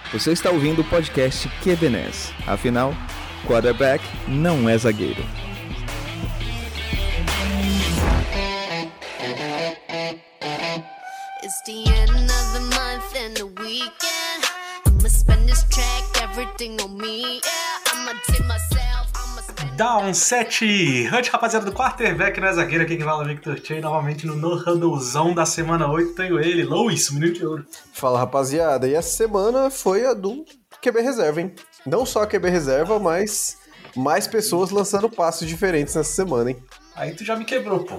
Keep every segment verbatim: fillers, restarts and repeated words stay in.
Você está ouvindo o podcast Q B N E S. Afinal, quarterback não é zagueiro. It's the end of the month and the weekend. I'ma spend this track, everything on me. Yeah, I'ma take myself, I'ma spend... Down sete, Hunt, rapaziada do quarterback não é zagueiro, aqui que fala Victor Che, novamente no No Huddlezão da semana oito, tenho ele, Louis, menino de ouro. Fala, rapaziada, e essa semana foi a do Q B reserva, hein? Não só a Q B reserva, mas mais pessoas lançando passos diferentes nessa semana, hein? Aí tu já me quebrou, pô.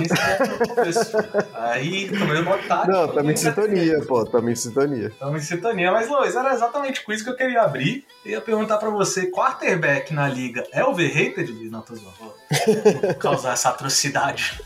Aí, tomei uma tática. Não, tamo em sintonia, pô, tamo em sintonia. Tamo em sintonia, mas Luiz, era exatamente com isso que eu queria abrir. Eu ia perguntar pra você, quarterback na liga é overrated? Não, tô zoando. Vou causar essa atrocidade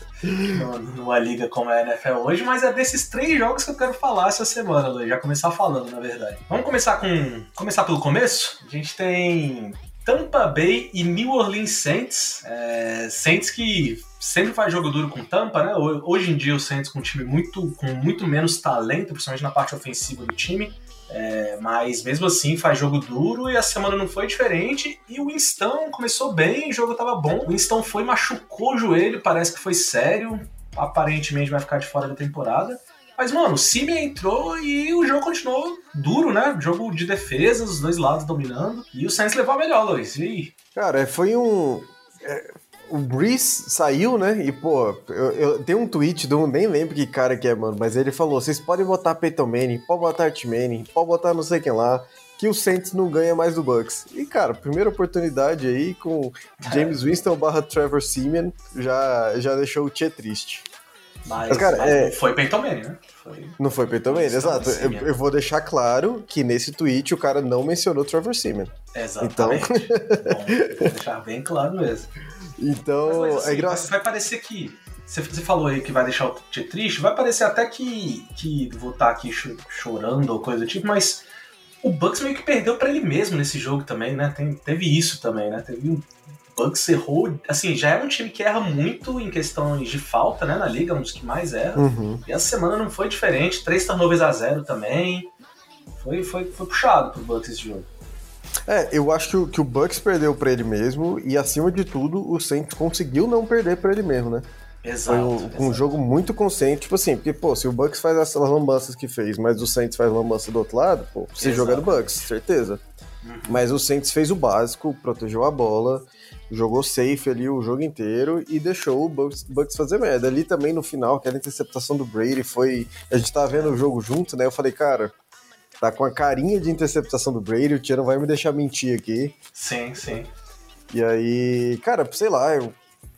numa liga como é a N F L hoje, mas é desses três jogos que eu quero falar essa semana, Luiz. Já começar falando, na verdade. Vamos começar com... Começar pelo começo? A gente tem... Tampa Bay e New Orleans Saints. É, Saints que sempre faz jogo duro com Tampa, né? Hoje em dia o Saints com um time muito, com muito menos talento, principalmente na parte ofensiva do time. É, mas mesmo assim faz jogo duro e a semana não foi diferente. E o Winston começou bem, o jogo tava bom. O Winston foi, machucou o joelho, parece que foi sério. Aparentemente vai ficar de fora da temporada. Mas, mano, o Simeon entrou e o jogo continuou duro, né? Jogo de defesa, os dois lados dominando. E o Saints levou a melhor, Luiz. E aí? Cara, foi um... É, o Breeze saiu, né? E, pô, eu, eu tenho um tweet, do, nem lembro que cara que é, mano, mas ele falou, vocês podem botar Peyton Manning, pode botar Art Manning, pode botar não sei quem lá, que o Saints não ganha mais do Bucks. E, cara, primeira oportunidade aí com James Winston barra Trevor Simeon já, já deixou o Tchê triste. Mas, mas, cara, mas é... não foi Peyton Manning, né? Foi... Não foi Peyton Manning, exato. Eu, eu vou deixar claro que nesse tweet o cara não mencionou Trevor Simeon. Exatamente. Então... Bom, vou deixar bem claro mesmo. Então, mas, assim, é engraçado. Vai parecer que... Você falou aí que vai deixar o Tchê triste, vai parecer até que, que vou estar aqui chorando ou coisa do tipo, mas o Bucks meio que perdeu pra ele mesmo nesse jogo também, né? Tem, teve isso também, né? Teve um... O Bucks errou, assim, já é um time que erra muito em questões de falta, né, na liga, um dos que mais erra. Uhum. E essa semana não foi diferente, três turnovers a zero também. Foi, foi, foi puxado pro Bucks esse jogo. É, eu acho que o, que o Bucks perdeu pra ele mesmo e, acima de tudo, o Saints conseguiu não perder pra ele mesmo, né? Exato. Foi um, exato. um jogo muito consciente, tipo assim, porque, pô, se o Bucks faz as lambanças que fez, mas o Saints faz lambança do outro lado, pô, você joga no Bucks, certeza. Uhum. Mas o Saints fez o básico, protegeu a bola, jogou safe ali o jogo inteiro e deixou o Bucks, Bucks fazer merda. Ali também no final, aquela interceptação do Brady foi... A gente tava vendo o jogo junto, né? Eu falei, cara, tá com a carinha de interceptação do Brady, o Tia não vai me deixar mentir aqui. Sim, sim. E aí, cara, sei lá, eu,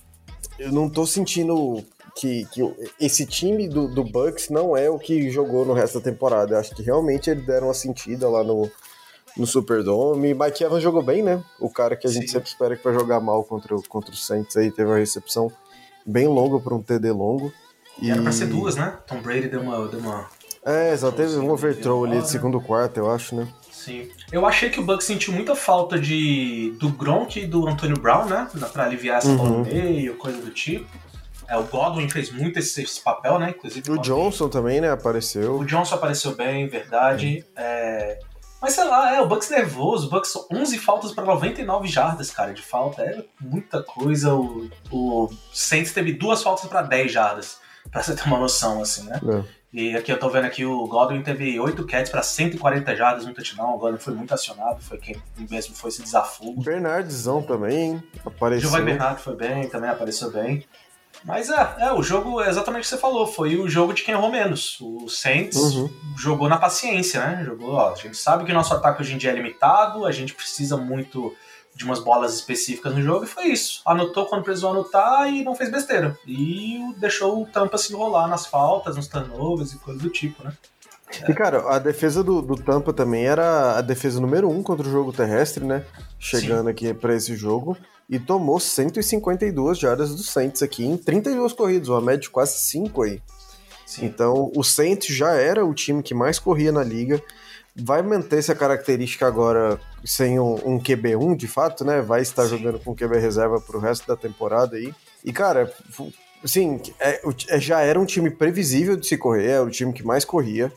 eu não tô sentindo que, que esse time do, do Bucks não é o que jogou no resto da temporada. Eu acho que realmente eles deram uma sentida lá no... no Superdome. Mike Evans jogou bem, né? O cara que a gente Sim. sempre espera que vai jogar mal contra, contra o Saints aí, teve uma recepção bem longa para um T D longo. E, e era pra ser duas, né? Tom Brady deu uma... Deu uma... É, só teve um overthrow ali de segundo quarto, eu acho, né? Sim. Eu achei que o Bucks sentiu muita falta de, do Gronk e do Antonio Brown, né? Pra aliviar essa bola no meio, coisa do tipo. É, o Godwin fez muito esse, esse papel, né? Inclusive o Johnson também, né? Apareceu. O Johnson apareceu bem, verdade. Hum. É... Mas sei lá, é, o Bucks nervoso, o Bucks onze faltas para noventa e nove jardas, cara, de falta, é muita coisa. O, o Saints teve duas faltas para dez jardas, pra você ter uma noção, assim, né? É. E aqui eu tô vendo aqui, o Godwin teve oito catches para cento e quarenta jardas no touchdown, o Godwin foi muito acionado, foi quem mesmo foi esse desafogo. Bernardzão também apareceu. Giovanni Bernardo foi bem, também apareceu bem. Mas é, é, o jogo é exatamente o que você falou, foi o jogo de quem errou menos. O Saints uhum. jogou na paciência, né? Jogou, ó, a gente sabe que o nosso ataque hoje em dia é limitado, a gente precisa muito de umas bolas específicas no jogo, e foi isso. Anotou quando precisou anotar e não fez besteira. E deixou o Tampa se enrolar nas faltas, nos turnovers e coisas do tipo, né? É. E, cara, a defesa do, do Tampa também era a defesa número um contra o jogo terrestre, né? Chegando Sim. aqui pra esse jogo. E tomou cento e cinquenta e duas jardas do Saints aqui em trinta e duas corridas, uma média de quase cinco aí. Sim. Então, o Saints já era o time que mais corria na liga. Vai manter essa característica agora sem um, um Q B um, de fato, né? Vai estar Sim. jogando com Q B reserva pro resto da temporada aí. E, cara, assim, é, é, já era um time previsível de se correr, era o time que mais corria.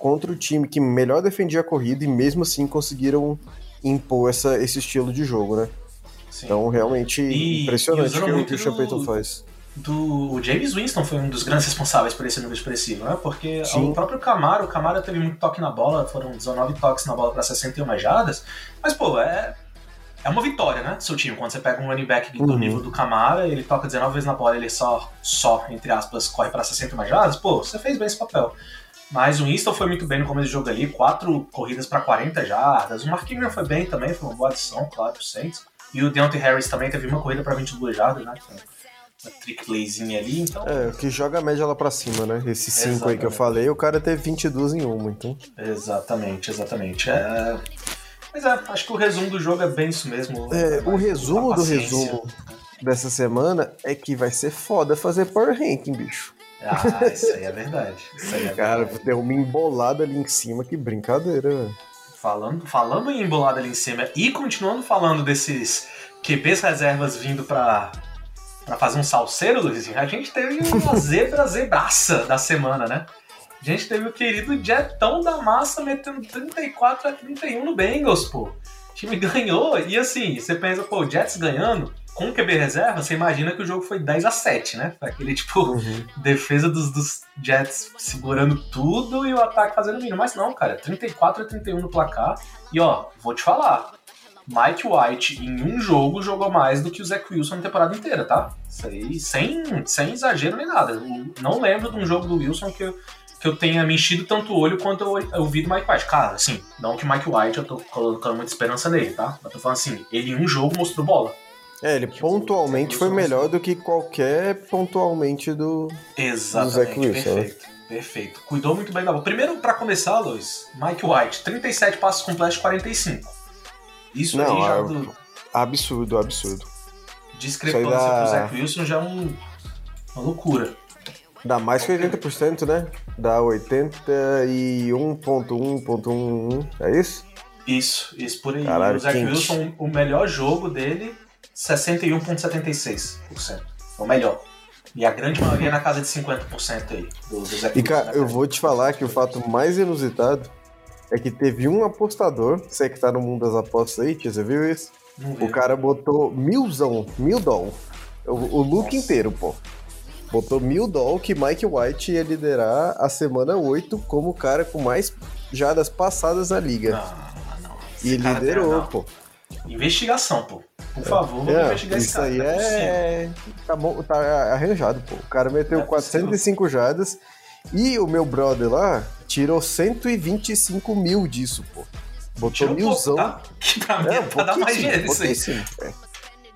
contra o time que melhor defendia a corrida e mesmo assim conseguiram impor essa, esse estilo de jogo, né? Sim. Então, realmente E- impressionante e o que, o muito que o Sean do- Payton faz. Do o James Winston foi um dos grandes responsáveis por esse número expressivo, né? Porque Sim. o próprio Camaro, o Camaro teve muito toque na bola, foram dezenove toques na bola para sessenta e uma jardas, mas, pô, é, é uma vitória, né, seu time, quando você pega um running back do Uhum. nível do Camaro, ele toca dezenove vezes na bola, ele só, só, entre aspas, corre para sessenta e uma jardas, pô, você fez bem esse papel. Mas o Winston foi muito bem no começo do jogo ali, quatro corridas para quarenta jardas, o Mark Ingram foi bem também, foi uma boa adição, claro, pro Saints, e o Deontay Harris também teve uma corrida para vinte e duas jardas, né, uma trick playzinha ali, então... É, o que joga a média lá pra cima, né? Esses cinco aí que eu Exatamente. falei, o cara teve vinte e dois em uma, então... Exatamente, exatamente. É... Mas é, acho que o resumo do jogo é bem isso mesmo. É, É o mais resumo a do paciência. resumo dessa semana é que vai ser foda fazer power ranking, bicho. Ah, isso aí é verdade. Isso aí é Cara, verdade. deu uma embolada ali em cima, que brincadeira, velho. Falando, falando em embolada ali em cima e continuando falando desses Q Bs reservas vindo pra, pra fazer um salseiro, Luizinho, a gente teve uma zebra zebraça da semana, né? A gente teve o querido Jetão da Massa metendo trinta e quatro a trinta e um no Bengals, pô. O time ganhou e assim, você pensa, pô, o Jets ganhando, com o Q B reserva, você imagina que o jogo foi dez a sete, né? Foi aquele tipo, Uhum. defesa dos, dos Jets segurando tudo e o ataque fazendo mínimo. Mas não, cara, trinta e quatro a trinta e um no placar. E ó, vou te falar, Mike White em um jogo jogou mais do que o Zach Wilson na temporada inteira, tá? Isso aí, sem, sem exagero nem nada. Eu não lembro de um jogo do Wilson que eu, que eu tenha me enchido tanto o olho quanto eu, eu vi do Mike White. Cara, assim, não que o Mike White eu tô colocando muita esperança nele, tá? Eu tô falando assim, ele em um jogo mostrou bola. É, ele pontualmente foi melhor do que qualquer pontualmente do... Exatamente, Zach Wilson, perfeito, perfeito. Cuidou muito bem da bola. Primeiro, pra começar, Luiz, Mike White, trinta e sete passos completos de quarenta e cinco. Isso Não, aí já é- do, Absurdo, absurdo. discrepância isso aí dá- pro Zach Wilson já é um, uma loucura. Dá mais que oitenta por cento, né? Dá oitenta e um ponto um ponto um, é isso? Isso, isso por aí. Caralho, o Zach quente. Wilson, o melhor jogo dele, sessenta e um vírgula setenta e seis por cento. É o melhor. E a grande maioria na casa de cinquenta por cento aí do, do Zach E Wilson. cara, né, eu vou te falar que o fato mais inusitado é que teve um apostador, você que tá no mundo das apostas aí, tia, você viu isso? Não vi. O cara botou milzão, mil doll. O, o look Nossa. inteiro, pô. Botou mil doll que Mike White ia liderar a semana oito como o cara com mais jardas passadas na liga. Não, não. e Esse cara liderou, tem- não. pô. Investigação, pô. Por favor, vamos É, investigar esse isso cara. aí não possível. é. Tá, bom, tá arranjado, pô. O cara meteu Não é quatrocentas e cinco jardas e o meu brother lá tirou cento e vinte e cinco mil disso, pô. Botou Tira um pouco, milzão. tá? Que pra mim É, é um pra dar mais pouquíssimo, dinheiro isso aí. pouquíssimo, é.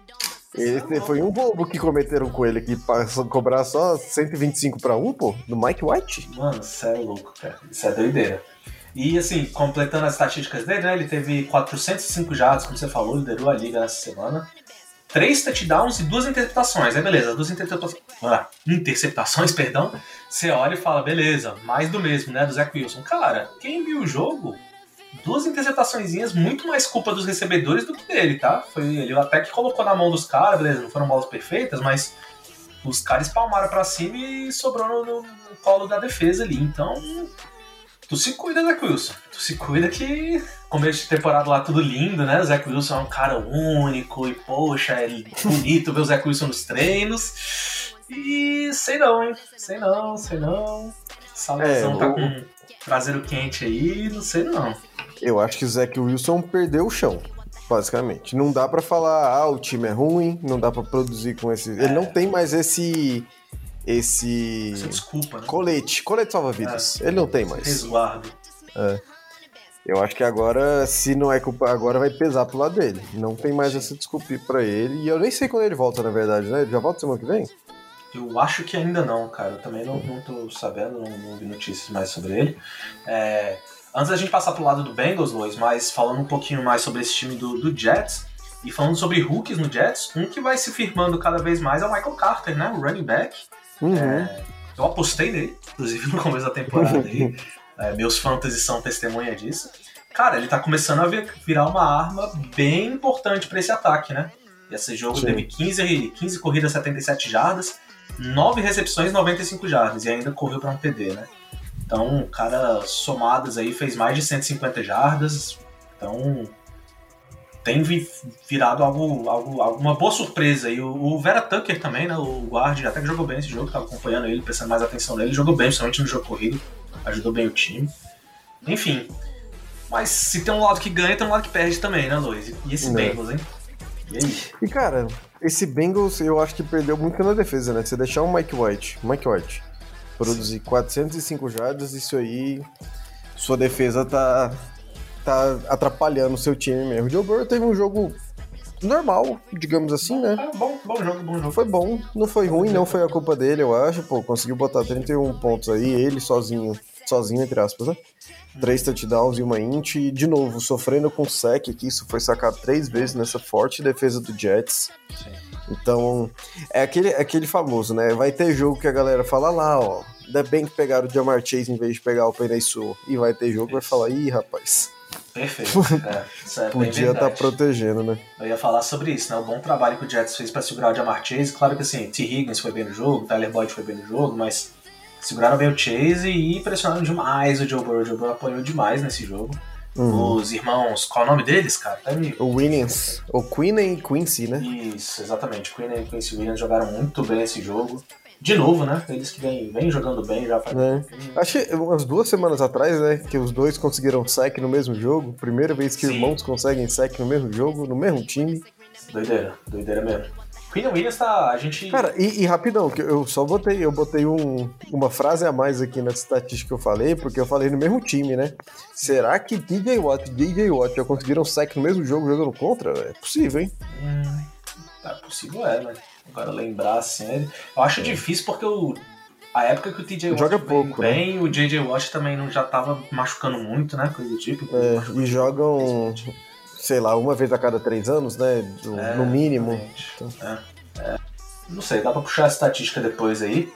Esse foi um bobo que cometeram com ele, que passou a cobrar só cento e vinte e cinco pra um, pô, do Mike White. Mano, isso é louco, cara. Isso é doideira. E assim, completando as estatísticas dele, né? Ele teve quatrocentos e cinco jardas, como você falou, liderou a liga nessa semana. Três touchdowns e duas interceptações. Aí beleza, duas interceptações. Ah, interceptações, perdão. Você olha e fala, beleza, mais do mesmo, né? Do Zach Wilson. Cara, quem viu o jogo, duas interceptaçõezinhas, muito mais culpa dos recebedores do que dele, tá? Foi ele até que colocou na mão dos caras, beleza, não foram bolas perfeitas, mas os caras espalmaram pra cima e sobrou no, no- no colo da defesa ali. Então, tu se cuida, Zach Wilson. Tu se cuida que começo de temporada lá tudo lindo, né? O Zach Wilson é um cara único e, poxa, é bonito ver o Zach Wilson nos treinos. E sei não, hein? Sei não, sei não. Essa lesão É, tá o- com traseiro quente aí, não sei não. Eu acho que o Zach Wilson perdeu o chão, basicamente. Não dá pra falar, ah, o time é ruim, não dá pra produzir com esse... Ele não tem mais esse... Esse... Isso é desculpa, né? Colete, colete salva-vidas. Ele não tem mais. Resguardo. Eu acho que agora, se não é culpa, agora vai pesar pro lado dele. Não tem mais essa desculpa pra ele. E eu nem sei quando ele volta, na verdade, né? Ele já volta semana que vem? Eu acho que ainda não, cara. Eu também não, não tô sabendo, não, não vi notícias mais sobre ele. É, antes da gente passar pro lado do Bengals, Luiz, mas falando um pouquinho mais sobre esse time do, do Jets, e falando sobre rookies no Jets, um que vai se firmando cada vez mais é o Michael Carter, né? O running back. Uhum. É, eu apostei nele, inclusive no começo da temporada aí. É, meus fantasy são testemunha disso. Cara, ele tá começando a vir- virar uma arma bem importante pra esse ataque, né? Esse jogo Sim. teve quinze, quinze corridas, setenta e sete jardas, nove recepções, noventa e cinco jardas, e ainda correu pra um T D, né? Então, o cara, somadas aí, fez mais de cento e cinquenta jardas. Então, tem vi- virado algo, algo, alguma boa surpresa. E o, o Vera Tucker também, né? O guard, até que jogou bem esse jogo, tava acompanhando ele, prestando mais atenção nele. Jogou bem, principalmente no jogo corrido. Ajudou bem o time. Enfim. Mas se tem um lado que ganha, tem um lado que perde também, né, Luiz? E esse Né. Bengals, hein? E aí? E, cara, esse Bengals eu acho que perdeu muito na defesa, né? Você deixar o Mike White, Mike White, produzir quatrocentos e cinco jardas, isso aí, sua defesa tá, tá atrapalhando o seu time mesmo. O Joe Burrow teve um jogo normal, digamos assim, né? Ah, bom, bom jogo, bom jogo. Foi bom, não foi ruim, não foi a culpa dele, eu acho. Pô, conseguiu botar trinta e um pontos aí, ele sozinho, sozinho, entre aspas, né? Três touchdowns e uma int, e de novo, sofrendo com sec aqui, isso foi sacado três vezes nessa forte defesa do Jets. Sim. Então, é aquele, é aquele famoso, né? Vai ter jogo que a galera fala lá, ó, ainda bem que pegaram o Jamar Chase em vez de pegar o Penei Sewell. E vai ter jogo que vai falar, ih, rapaz, Perfeito. É, isso é bem podia estar verdade. protegendo, né? Eu ia falar sobre isso, né? O bom trabalho que o Jets fez pra segurar o Jamar Chase. Claro que assim, T. Higgins foi bem no jogo, Tyler Boyd foi bem no jogo, mas seguraram bem o Chase e pressionaram demais o Joe Burrow. O Joe Burrow apoiou demais nesse jogo. Uhum. Os irmãos, qual é o nome deles, cara? Tá me... O Williams, o Queen e Quincy, né? Isso, exatamente. Queen e Quincy Williams jogaram muito bem esse jogo. De novo, né? Eles que vêm, vêm jogando bem já faz É. Acho que umas duas semanas atrás, né, que os dois conseguiram sack no mesmo jogo. Primeira vez que Sim. irmãos conseguem sack no mesmo jogo, no mesmo time. Doideira, doideira mesmo. Queen Williams tá. A gente. Cara, e, e rapidão, que eu só botei, eu botei um, uma frase a mais aqui na estatística que eu falei, porque eu falei no mesmo time, né? Será que D J Watt e D J Watt já conseguiram sack no mesmo jogo jogando contra? É possível, hein? Hum, tá possível, é, né? Agora lembrar assim. Eu acho difícil porque o. A época que o T J Watt Joga veio pouco, bem, o J J Watt também não já tava machucando muito, né? Coisa do tipo. É, Machucou e jogam, sei lá, uma vez a cada três anos, né? Do- É, no mínimo. exatamente. É, é. Não sei, dá pra puxar a estatística depois aí.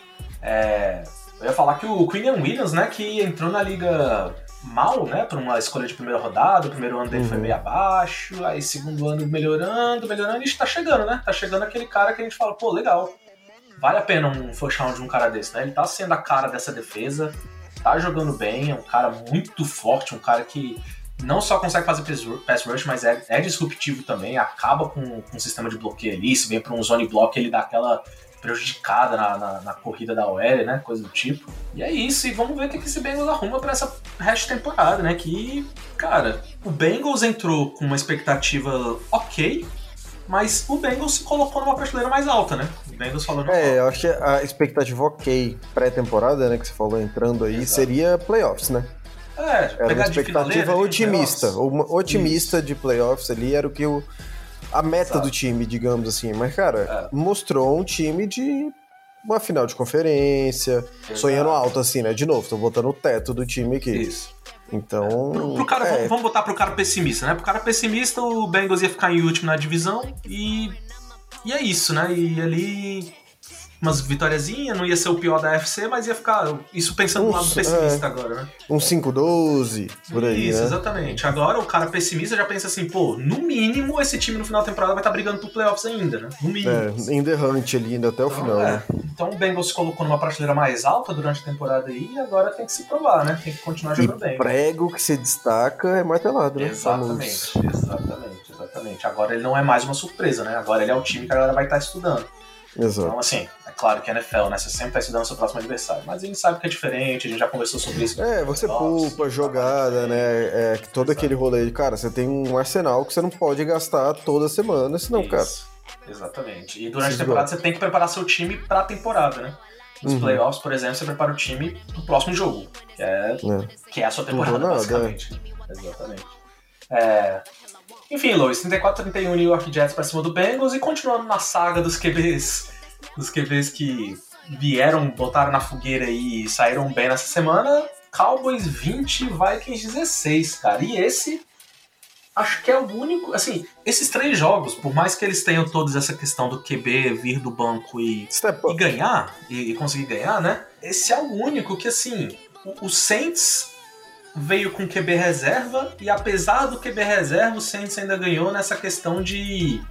É, eu ia falar que o Queen Williams, né, que entrou na liga mal, né, por uma escolha de primeira rodada, o primeiro ano dele Uhum. foi meio abaixo, aí segundo ano melhorando, melhorando, e tá chegando, né? Tá chegando aquele cara que a gente fala, pô, legal, vale a pena um first round de um cara desse, né? Ele tá sendo a cara dessa defesa, tá jogando bem, é um cara muito forte, um cara que não só consegue fazer pass rush, mas é, é disruptivo também, acaba com, com o sistema de bloqueio ali, se vem pra um zone block, ele dá aquela prejudicada na, na, na corrida da O L, né, coisa do tipo. E é isso, e vamos ver o que esse Bengals arruma pra essa resto de temporada, né, que, cara, o Bengals entrou com uma expectativa ok, mas o Bengals se colocou numa prateleira mais alta, né, o Bengals falou, não, É, eu acho que a expectativa ok pré-temporada, né, que você falou entrando aí, Exato. seria playoffs, né? é, Era uma pegar de expectativa finaleira, de otimista. playoffs. Uma otimista de playoffs ali era o que o, a meta Exato. do time, digamos assim. Mas, cara, É. mostrou um time de uma final de conferência, Exato. sonhando alto, assim, né? De novo, tô botando o teto do time aqui. Isso. Então. Pro, pro cara, é, vamos, vamos botar pro cara pessimista, né? Pro cara pessimista, o Bengals ia ficar em último na divisão e. E é isso, né? E ali. Umas vitóriazinhas, não ia ser o pior da A F C, mas ia ficar. Isso pensando no lado Uns, pessimista é. agora, né? um cinco doze, por aí, Isso, né? exatamente. Agora o cara pessimista já pensa assim, pô, no mínimo esse time no final da temporada vai estar brigando pro playoffs ainda, né? No mínimo. É, em The Hunt ali, ainda até o Então, final, é. né? Então o Bengals se colocou numa prateleira mais alta durante a temporada aí e agora tem que se provar, né? Tem que continuar E jogando bem. prego que se destaca é martelado, né? Exatamente, Famoso. exatamente, exatamente. Agora ele não é mais uma surpresa, né? Agora ele é o time que a galera vai estar estudando. Exato. Então, assim, é claro que a N F L, né? Você sempre tá estudando seu próximo adversário, mas a gente sabe que é diferente, a gente já conversou sobre isso. É, você Nossa, poupa, jogada, né? É, que todo aquele rolê de, cara, você tem um arsenal que você não pode gastar toda semana, senão, Isso, cara. exatamente. E durante a Isso temporada igual. você tem que preparar seu time pra temporada, né? Nos Uhum. playoffs, por exemplo, você prepara o time pro próximo jogo, que é, É. que é a sua temporada, Tudo ou nada, basicamente. Exatamente. É... Enfim, Lois, trinta e quatro a trinta e um New York Jets pra cima do Bengals e continuando na saga dos Q Bs, dos Q Bs que vieram, botaram na fogueira e saíram bem nessa semana, Cowboys vinte, Vikings dezesseis, cara. E esse, acho que é o único, assim, esses três jogos, por mais que eles tenham todos essa questão do Q B vir do banco e, Step e up. ganhar, e, e conseguir ganhar, né? Esse é o único que, assim, o, o Saints veio com Q B reserva e apesar do Q B reserva, o Saints ainda ganhou nessa questão de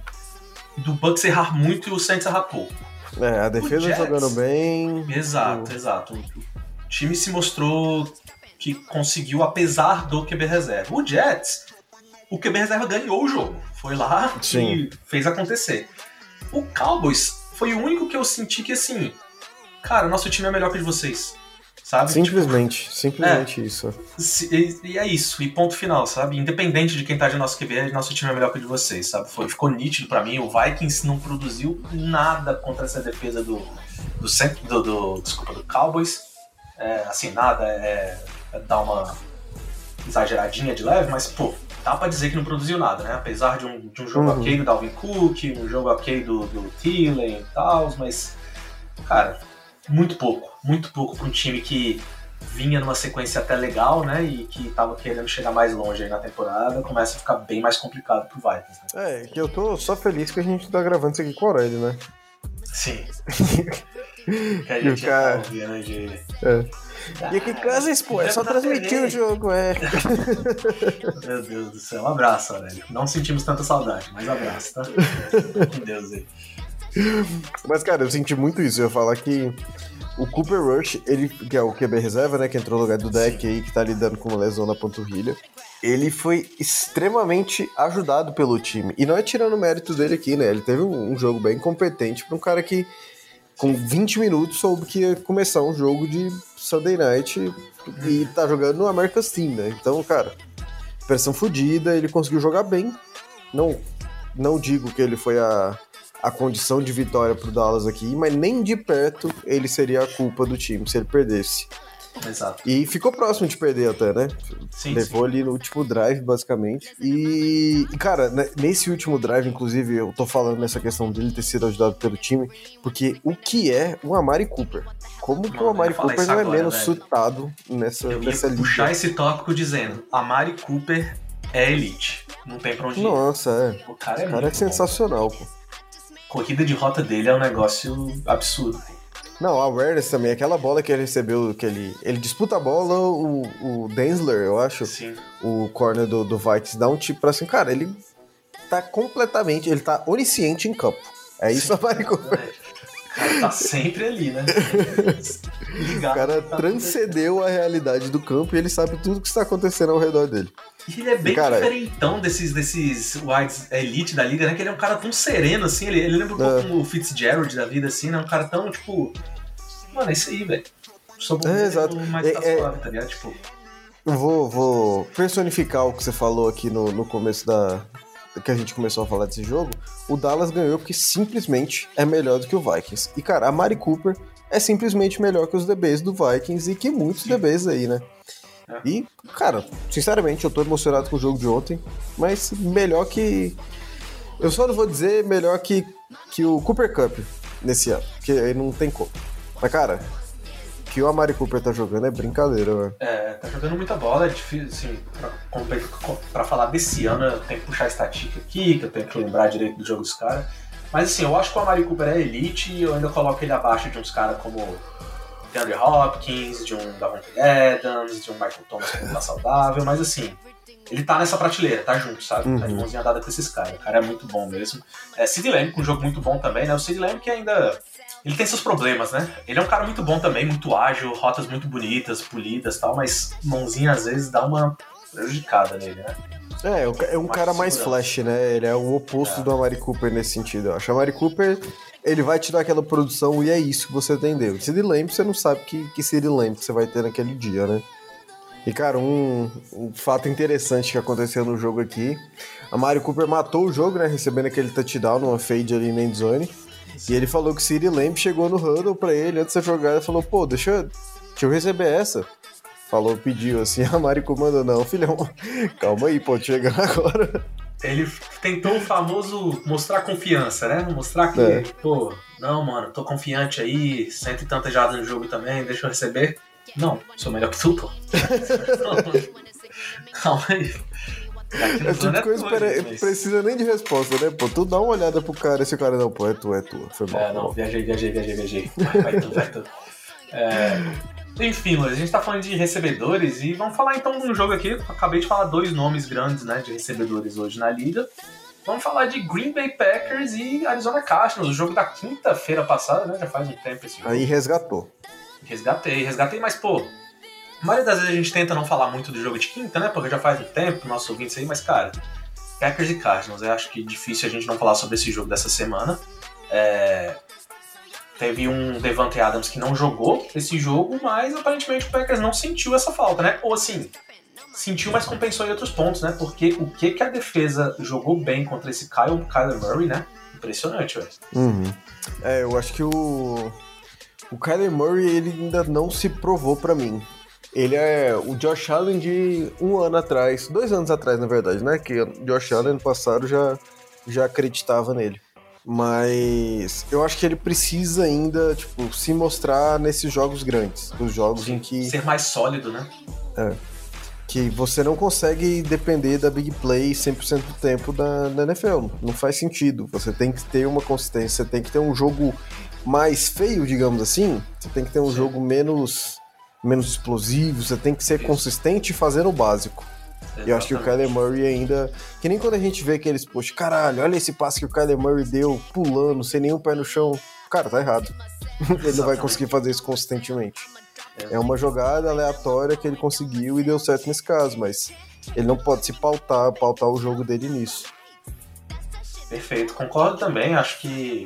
do Bucks errar muito e o Saints errar pouco. É, a defesa Jets- jogando bem. Exato, o- exato. time se mostrou que conseguiu, apesar do Q B reserva. O Jets, o Q B reserva ganhou o jogo. Foi lá Sim. e fez acontecer. O Cowboys foi o único que eu senti que, assim, cara, nosso time é melhor que o de vocês, sabe? Simplesmente, tipo, simplesmente é, isso. E, e é isso, e ponto final, sabe? Independente de quem tá de nosso Q B, nosso time é melhor que o de vocês, sabe? Foi, ficou nítido pra mim. O Vikings não produziu nada contra essa defesa do, do, centro, do, do, desculpa, do Cowboys. É, assim, nada é, é dar uma exageradinha de leve, mas, pô, dá pra dizer que não produziu nada, né? Apesar de um, de um jogo Uhum. ok do Dalvin Cook, um jogo ok do, do Thielen e tal, mas, cara, muito pouco. Muito pouco pra um time que vinha numa sequência até legal, né? E que tava querendo chegar mais longe aí na temporada. Começa a ficar bem mais complicado pro Vikings, né? É, que eu tô só feliz que a gente tá gravando isso aqui com o Aurélio, né? Sim. Que a E o gente cara- tá ouvindo de... É. E aqui em casa, pô, é só transmitir o jogo, é. Meu Deus do céu, um abraço, Aurélio. Não sentimos tanta saudade, mas abraço, tá? Com Deus aí. Mas, cara, eu senti muito isso. Eu ia falar que o Cooper Rush, ele, que é o Q B reserva, né? Que entrou no lugar do deck aí, que tá lidando com uma lesão na panturrilha. Ele foi extremamente ajudado pelo time. E não é tirando o mérito dele aqui, né? Ele teve um, um jogo bem competente pra um cara que, com vinte minutos, soube que ia começar um jogo de Sunday Night e tá jogando no America's Team, né? Então, cara, pressão fodida, ele conseguiu jogar bem. Não, não digo que ele foi a, a condição de vitória pro Dallas aqui, mas nem de perto ele seria a culpa do time se ele perdesse. Exato. E ficou próximo de perder até, né? Sim, Levou sim. ali no último drive, basicamente. E, e, cara, né, nesse último drive, inclusive, eu tô falando nessa questão dele ter sido ajudado pelo time, porque o que é o Amari Cooper? Como que Mano, o Amari eu ia falar Cooper isso não é agora, menos velho. surtado nessa, Eu ia nessa puxar liga? esse tópico dizendo, Amari Cooper é elite. Não tem pra onde ir. Nossa, é. O cara é O cara é muito bom. sensacional, pô. Corrida de rota dele é um negócio absurdo. Não, a awareness também, aquela bola que ele recebeu, que ele, ele disputa a bola, o, o Densler, eu acho, Sim. o corner do, do Vikings, dá um tipo pra assim, cara, ele tá completamente, ele tá onisciente em campo. É isso, a Amari Cooper. O cara tá sempre ali, né? Ligado. O cara tá transcendeu a realidade do campo e ele sabe tudo que está acontecendo ao redor dele. E ele é bem Cara, diferentão desses, desses wides elite da liga, né? Que ele é um cara tão sereno, assim. Ele, ele lembra um É. pouco o Fitzgerald da vida, assim, né? Um cara tão, tipo... Mano, é isso aí, velho. Sou É, exato. mais tá É, é- suave, tá ligado? Tipo... Eu vou, vou personificar o que você falou aqui no, no começo da... que a gente começou a falar desse jogo. O Dallas ganhou porque simplesmente é melhor do que o Vikings. E, cara, a Amari Cooper é simplesmente melhor que os D Bs do Vikings e que muitos D Bs aí, né? É. E, cara, sinceramente, eu tô emocionado com o jogo de ontem, mas melhor que... Eu só não vou dizer melhor que, que o Cooper Cup nesse ano, porque aí não tem como. Mas, cara, o que o Amari Cooper tá jogando é brincadeira, velho. É, tá jogando muita bola, é difícil, assim, pra, pra falar desse ano eu tenho que puxar a estatística aqui, que eu tenho que lembrar direito do jogo dos caras. Mas assim, eu acho que o Amari Cooper é elite e eu ainda coloco ele abaixo de uns caras como DeAndre Hopkins, de um Davante Adams, de um Michael Thomas que não tá saudável, mas assim, ele tá nessa prateleira, tá junto, sabe? Tá de Uhum. mãozinha dada com esses caras, o cara é muito bom mesmo. É, Sid Lamb com um jogo muito bom também, né? O Sid Lamb que ainda... Ele tem seus problemas, né? Ele é um cara muito bom também, muito ágil, rotas muito bonitas, polidas e tal, mas mãozinha às vezes dá uma prejudicada nele, né? É, é um ca- é um Mais cara mais segurança. flash, né? Ele é o oposto É. do Amari Cooper nesse sentido, eu acho. O Amari Cooper, ele vai te dar aquela produção e é isso que você entendeu. O Sid Lamb, você não sabe que, que Sid Lamb você vai ter naquele dia, né? E, cara, um, um fato interessante que aconteceu no jogo aqui, a Amari Cooper matou o jogo, né? Recebendo aquele touchdown numa fade ali na endzone. E ele falou que o Sid Lamb chegou no huddle pra ele antes da jogada e falou, pô, deixa, eu- deixa eu receber essa. Falou, pediu assim, a Amari Cooper mandou, não, filhão, calma aí, pô, chegando agora. Ele tentou o famoso mostrar confiança, né? Mostrar que, É. pô, não, mano, tô confiante aí, cento e tantas jardas no jogo também, deixa eu receber. Não, sou melhor que tu, pô. Calma aí. Aqui no É plano tipo coisa tua, que mas- precisa nem de resposta, né? Pô, tu dá uma olhada pro cara, esse cara, não, pô, é tu, é tua, foi mal. É, não, viajei, viajei, viajei, viajei. Vai, vai tu, vai tu. É, enfim, Luiz, a gente tá falando de recebedores e vamos falar então de um jogo aqui. Eu acabei de falar dois nomes grandes, né, de recebedores hoje na liga. Vamos falar de Green Bay Packers e Arizona Cardinals, o jogo da quinta-feira passada, né? Já faz um tempo esse jogo. Aí resgatou. Resgatei, resgatei, mas, pô, a maioria das vezes a gente tenta não falar muito do jogo de quinta, né? Porque já faz um tempo, nossos ouvintes aí, mas, cara, Packers e Cardinals, eu acho que é difícil a gente não falar sobre esse jogo dessa semana. É... Teve um Devante Adams que não jogou esse jogo, mas aparentemente o Packers não sentiu essa falta, né? Ou assim, sentiu, mas compensou em outros pontos, né? Porque o que, que a defesa jogou bem contra esse Kyle, Kyler Murray, né? Impressionante, velho. Uhum. É, eu acho que o... O Kyler Murray, ele ainda não se provou pra mim. Ele é o Josh Allen de um ano atrás, dois anos atrás, na verdade, né? Que o Josh Allen no passado já, já acreditava nele. Mas eu acho que ele precisa ainda, tipo, se mostrar nesses jogos grandes. Nos jogos Sim, em que... ser mais sólido, né? É. Que você não consegue depender da big play cem por cento do tempo da, da N F L. Não faz sentido. Você tem que ter uma consistência, você tem que ter um jogo mais feio, digamos assim. Você tem que ter um Sim. jogo menos, menos explosivo, você tem que ser Isso. consistente fazendo o básico. E eu acho que o Kyler Murray ainda... Que nem quando a gente vê aqueles posts, caralho, olha esse passe que o Kyler Murray deu, pulando, sem nenhum pé no chão. Cara, tá errado. Ele não vai conseguir fazer isso consistentemente. É uma jogada aleatória que ele conseguiu e deu certo nesse caso, mas ele não pode se pautar, pautar o jogo dele nisso. Perfeito, concordo também, acho que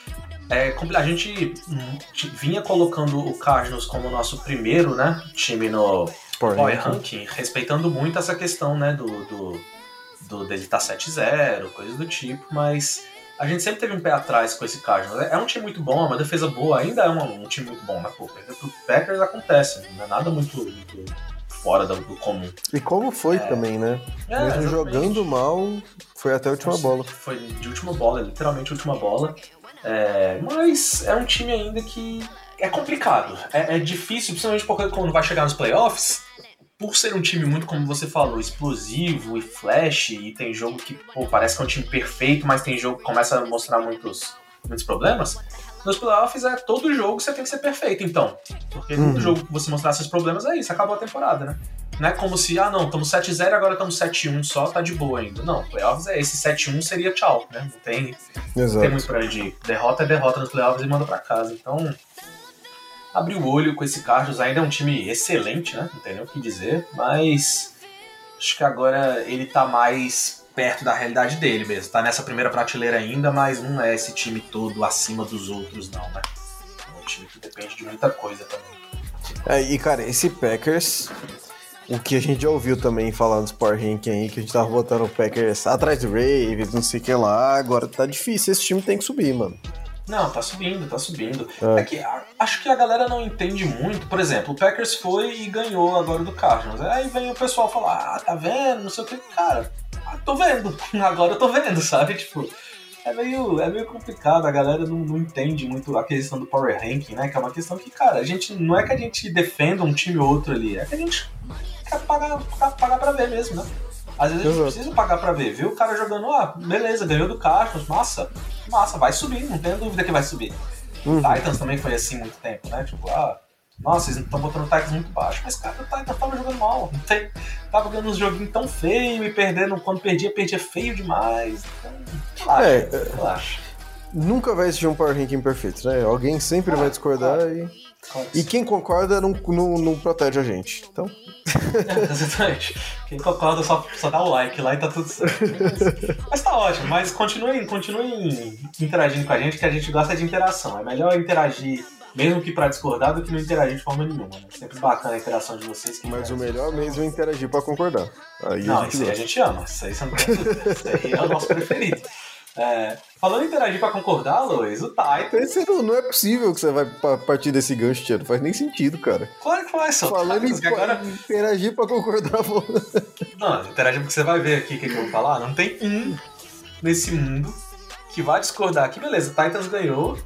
é, a gente vinha colocando o Cardinals como nosso primeiro, né, time no Power Ranking, respeitando muito essa questão, né, do, do, do dele estar sete a zero, coisas do tipo, mas a gente sempre teve um pé atrás com esse Cardinals. É um time muito bom, é uma defesa boa, ainda é um, um time muito bom, mas pô, perder pro Packers acontece, não é nada muito, muito fora do, do comum. E como foi é... também, né? É, Mesmo exatamente. Jogando mal, foi até a última Nossa, bola. Foi de última bola, literalmente última bola. É, mas é um time ainda que é complicado, é, é difícil, principalmente porque quando vai chegar nos playoffs, por ser um time muito, como você falou, explosivo e flash, e tem jogo que pô, parece que é um time perfeito, mas tem jogo que começa a mostrar muitos, muitos problemas, nos playoffs é todo jogo você tem que ser perfeito, então. Porque Uhum. todo jogo que você mostrar esses problemas é isso, acabou a temporada, né? Não é como se, ah não, estamos sete a zero e agora estamos sete a um só, tá de boa ainda. Não, playoffs é esse, sete a um seria tchau, né? Não tem, não tem muito pra onde ir. Derrota é derrota nos playoffs e manda pra casa, então... Abrir o olho com esse Cardinals, ainda é um time excelente, né? Não tem nem o que dizer, mas acho que agora ele tá mais perto da realidade dele mesmo. Tá nessa primeira prateleira ainda, mas não é esse time todo acima dos outros, não, né? É um time que depende de muita coisa também. É, e cara, esse Packers, o que a gente já ouviu também falar nos Power Ranking aí, que a gente tava botando o Packers atrás do Ravens, não sei o que lá, agora tá difícil, esse time tem que subir, mano. Não, tá subindo, tá subindo. É. É que a, acho que a galera não entende muito. Por exemplo, o Packers foi e ganhou agora do Cardinals. Aí vem o pessoal falar, ah, tá vendo, não sei o que. Cara, ah, tô vendo, agora eu tô vendo, sabe? Tipo, é meio, é meio complicado, a galera não, não entende muito a questão do Power Ranking, né? Que é uma questão que, cara, a gente não é que a gente defenda um time ou outro ali, é que a gente quer pagar, pagar pra ver mesmo, né? Às vezes a gente precisa pagar pra ver, viu? O cara jogando, ah, beleza, ganhou do Cardinals, massa, massa, vai subir, não tenho dúvida que vai subir. Uhum. O Titans também foi assim muito tempo, né? Tipo, ah, nossa, vocês estão botando o Titans muito baixo, mas cara, o Titans tava jogando mal, não tem, tava ganhando uns joguinhos tão feios e perdendo, quando perdia, perdia feio demais. Então, relaxa, é, relaxa. Nunca vai existir um Power Ranking perfeito, né? Alguém sempre ah, vai discordar claro. e... Claro. E quem concorda não, não, não protege a gente, então... É, exatamente. Quem concorda só, só dá o like lá e tá tudo certo. Mas, mas tá ótimo, mas continuem, continuem interagindo com a gente, que a gente gosta de interação. É melhor interagir, mesmo que pra discordar, do que não interagir de forma nenhuma. Né? Sempre bacana a interação de vocês. Que mas o melhor mesmo é interagir pra concordar. Aí não, isso aí a gente ama. Isso aí, são... isso aí é o nosso preferido. É, falando em interagir pra concordar, Luiz, o Titans... Não, não é possível que você vai partir desse gancho, Tia. Não faz nem sentido, cara. Claro que faz, só. Falando em agora... interagir pra concordar... Não, interagir porque você vai ver aqui o que, que eu vou falar. Não tem um nesse mundo que vai discordar aqui. Beleza, o Titans ganhou,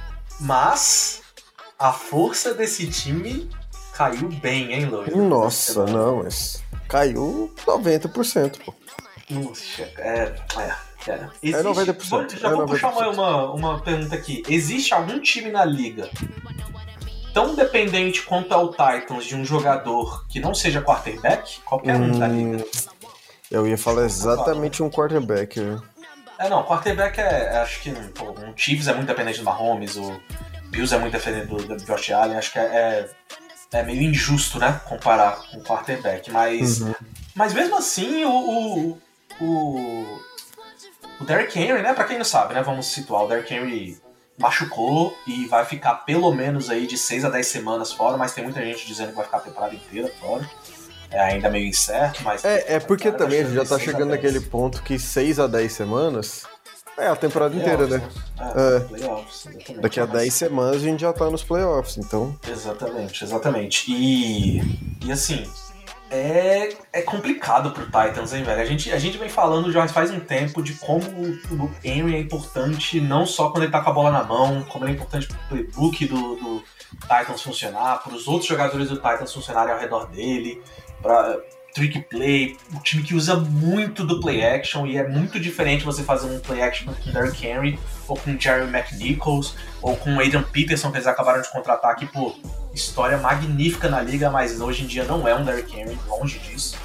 mas a força desse time caiu bem, hein, Luiz? Nossa, não, mas caiu noventa por cento, pô. Nossa, é... é. É, existe, é noventa por cento. Já é vou puxar uma, uma pergunta aqui. Existe algum time na liga tão dependente quanto é o Titans de um jogador que não seja quarterback? Qualquer hum, um da liga. Eu ia falar exatamente um quarterback. Né? É, não, quarterback é, acho que pô, um Chiefs é muito dependente do Mahomes, o Bills é muito defendendo do Josh Allen, acho que é, é, é meio injusto, né, comparar com o quarterback, mas, uhum. mas mesmo assim o, o, o, o Derrick Henry, né, pra quem não sabe, né, vamos situar, o Derrick Henry machucou e vai ficar pelo menos aí de seis a dez semanas fora, mas tem muita gente dizendo que vai ficar a temporada inteira fora. É ainda meio incerto, mas... É, é porque também a gente já tá chegando naquele ponto que seis a dez semanas é a temporada inteira, né? É, é. Playoffs, exatamente. Daqui a dez semanas a gente já tá nos playoffs, então... Exatamente, exatamente. E, e assim, é, é complicado pro Titans, hein, velho? A gente, a gente vem falando já faz um tempo de como o Henry é importante, não só quando ele tá com a bola na mão, como ele é importante pro playbook do, do Titans funcionar, pros outros jogadores do Titans funcionarem ao redor dele, pra trick play, um time que usa muito do play action, e é muito diferente você fazer um play action com o Derrick Henry, ou com o Jerry McNichols, ou com o Adrian Peterson, que eles acabaram de contratar aqui, pô, história magnífica na liga, mas hoje em dia não é um Derrick Henry, longe disso.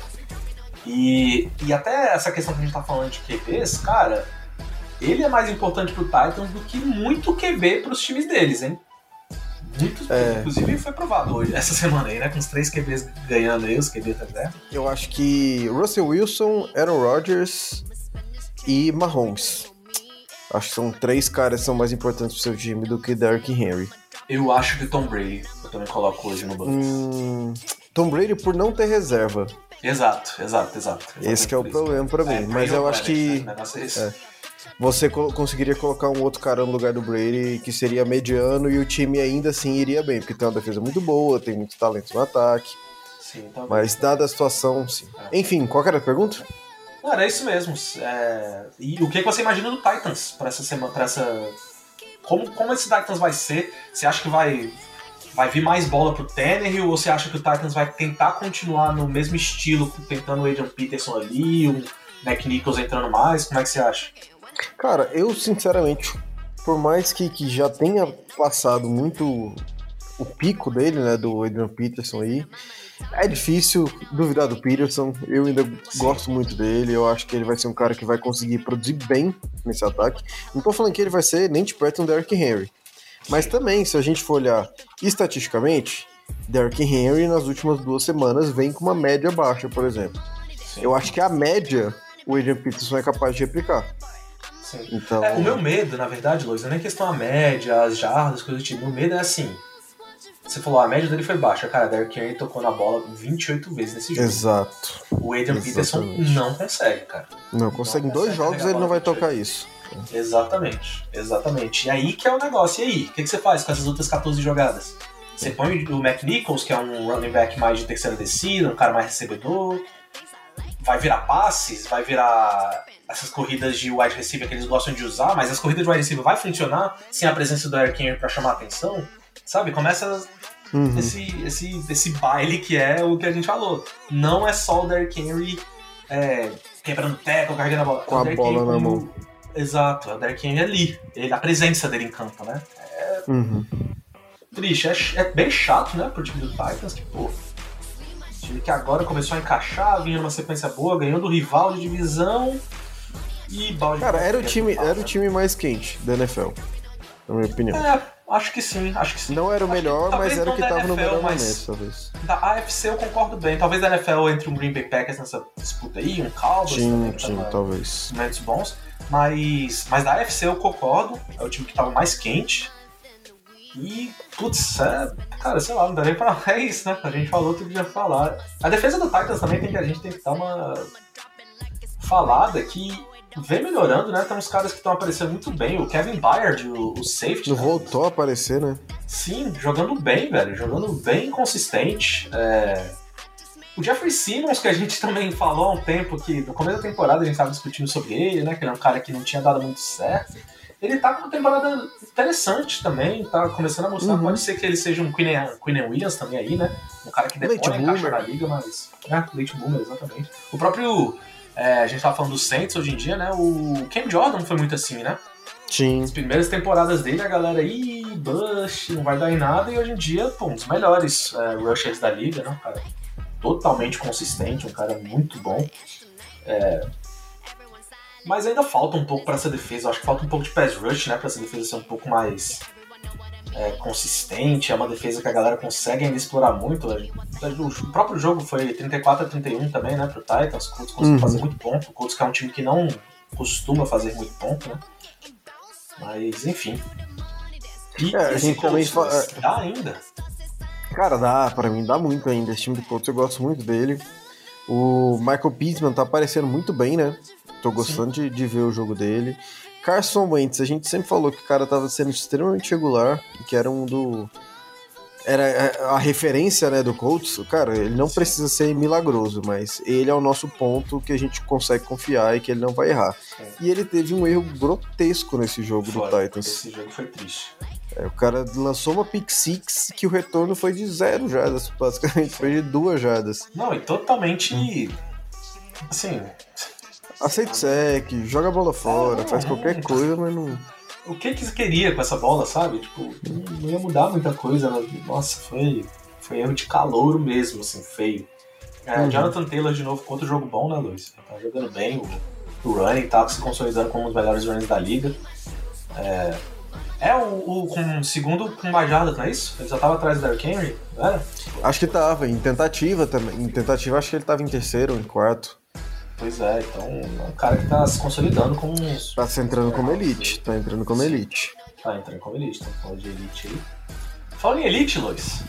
E, e até essa questão que a gente tá falando de Q Bs, cara, ele é mais importante pro Titans do que muito Q B pros times deles, hein? Muito, é. Inclusive foi provado hoje, essa semana aí, né? Com os três Q Bs ganhando aí, os Q Bs até. Eu acho que Russell Wilson, Aaron Rodgers e Mahomes. Acho que são três caras que são mais importantes pro seu time do que Derrick Henry. Eu acho que Tom Brady, eu também coloco hoje no banco. Hum, Tom Brady por não ter reserva. Exato, exato, exato. Esse que é o problema pra mim. É, Mas eu acho que... Né? O negócio é isso. É. Você conseguiria colocar um outro cara no lugar do Brady que seria mediano e o time ainda assim iria bem, porque tem uma defesa muito boa, tem muito talento no ataque. Sim, tá. Mas dada a situação, sim. É. Enfim, qual que era a pergunta? Não, era isso mesmo. É... E o que você imagina do Titans para essa semana, para essa... Como, como esse Titans vai ser? Você acha que vai, vai vir mais bola pro Tannehill, ou você acha que o Titans vai tentar continuar no mesmo estilo, tentando o Adrian Peterson ali, o McNichols entrando mais? Como é que você acha? Cara, eu sinceramente, por mais que, que já tenha passado muito o pico dele, né, do Adrian Peterson aí, é difícil duvidar do Peterson. Eu ainda Sim. gosto muito dele, eu acho que ele vai ser um cara que vai conseguir produzir bem nesse ataque. Não tô falando que ele vai ser nem de perto um Derrick Henry, mas também, se a gente for olhar estatisticamente, Derrick Henry nas últimas duas semanas vem com uma média baixa, por exemplo. Sim. Eu acho que a média o Adrian Peterson é capaz de replicar. Então... É, o meu medo, na verdade, Luiz, não é nem questão a média, as jardas, coisas do tipo. O meu medo é assim. Você falou, a média dele foi baixa. Cara, Derrick Henry tocou na bola vinte e oito vezes nesse jogo. Exato. O Adrian Exatamente. Peterson não consegue, cara. Não consegue. Em dois jogos ele não vai tocar isso. Exatamente, exatamente. E aí que é o negócio. E aí? O que, que você faz com essas outras catorze jogadas? Você põe o McNichols, que é um running back mais de terceira descida, um cara mais recebedor. Vai virar passes, vai virar essas corridas de wide receiver que eles gostam de usar, mas as corridas de wide receiver vai funcionar sem a presença do Derrick Henry pra chamar atenção, sabe? Começa uhum. esse, esse, esse baile que é o que a gente falou. Não é só o Derrick Henry é, quebrando teco, carregando a bola. Com a bola na mão. Exato, é o Derrick Henry ali. Ele, a presença dele em campo, né? É uhum. triste, é, é bem chato, né, pro time do Titans, que, pô, time que agora começou a encaixar, vinha numa sequência boa, ganhou do rival de divisão e balde. Cara, era o time, era o time mais quente da N F L, na minha opinião. É, acho que sim, acho que sim. Não era o melhor, que, mas era o que tava N F L, no melhor mas momento, talvez. Da A F C eu concordo bem, talvez da N F L entre um Green Bay Packers nessa disputa aí, um Cowboys sim, também, sim, tava talvez. momentos bons, mas, mas da A F C eu concordo, é o time que tava mais quente. E, putz, é, cara, sei lá, não dá nem pra... É isso, né? A gente falou tudo que ia falar. A defesa do Titans também tem que a gente tem que dar uma falada que vem melhorando, né? Tem uns caras que estão aparecendo muito bem. O Kevin Byard, o, o safety... Não né? voltou a aparecer, né? Sim, jogando bem, velho. Jogando bem consistente. É... O Jeffrey Simmons, que a gente também falou há um tempo, que no começo da temporada a gente estava discutindo sobre ele, né? Que ele é um cara que não tinha dado muito certo. Ele tá com uma temporada interessante também, tá começando a mostrar. Uhum. Pode ser que ele seja um Quinn Williams também aí, né? Um cara que demora a encaixar na liga, mas... É, late boomer, exatamente. O próprio... É, a gente tava falando do Saints hoje em dia, né? O Cam Jordan foi muito assim, né? Sim. As primeiras temporadas dele, a galera, ih, Bush, não vai dar em nada. E hoje em dia, pô, um dos melhores é, rushers da liga, né? Um cara totalmente consistente, um cara muito bom. É... Mas ainda falta um pouco pra essa defesa. Eu acho que falta um pouco de pass rush, né? Pra essa defesa ser um pouco mais é, consistente, é uma defesa que a galera consegue ainda explorar muito. O próprio jogo foi trinta e quatro a trinta e um também, né, pro Titans. O Colts conseguiu uhum. fazer muito ponto. O Colts que é um time que não costuma fazer muito ponto, né? Mas, enfim. E é, a gente também fala... dá ainda? Cara, dá, pra mim dá muito ainda. Esse time do Colts eu gosto muito dele. O Michael Pittman tá aparecendo muito bem, né? Tô gostando de, de ver o jogo dele. Carson Wentz, a gente sempre falou que o cara tava sendo extremamente regular, que era um do... Era a referência, né, do Colts. Cara, ele não precisa ser milagroso, mas ele é o nosso ponto que a gente consegue confiar e que ele não vai errar. É. E ele teve um erro grotesco nesse jogo foi, do Titans. Esse jogo foi triste. É, o cara lançou uma pick six que o retorno foi de zero jardas, basicamente foi de duas jardas. Não, e totalmente... Hum. Assim... Aceita sec, joga a bola fora, é, faz qualquer não... coisa, mas não... O que que você queria com essa bola, sabe? Tipo, não ia mudar muita coisa. Né? Nossa, foi, foi erro de calouro mesmo, assim, feio. É, uhum. Jonathan Taylor de novo contra o jogo bom, né, Luiz? Tá jogando bem, o, o running tá se consolidando como um dos melhores runners da liga. É, é o, o com, segundo com mais jardas, não é isso? Ele já tava atrás do Derrick Henry, não era? Acho que tava, em tentativa também. Em tentativa acho que ele tava em terceiro ou em quarto. Pois é, então é um cara que tá se consolidando como um... Tá se entrando como elite, tá entrando como elite. Tá entrando como elite, tá falando de elite aí. Falando em elite, Luiz.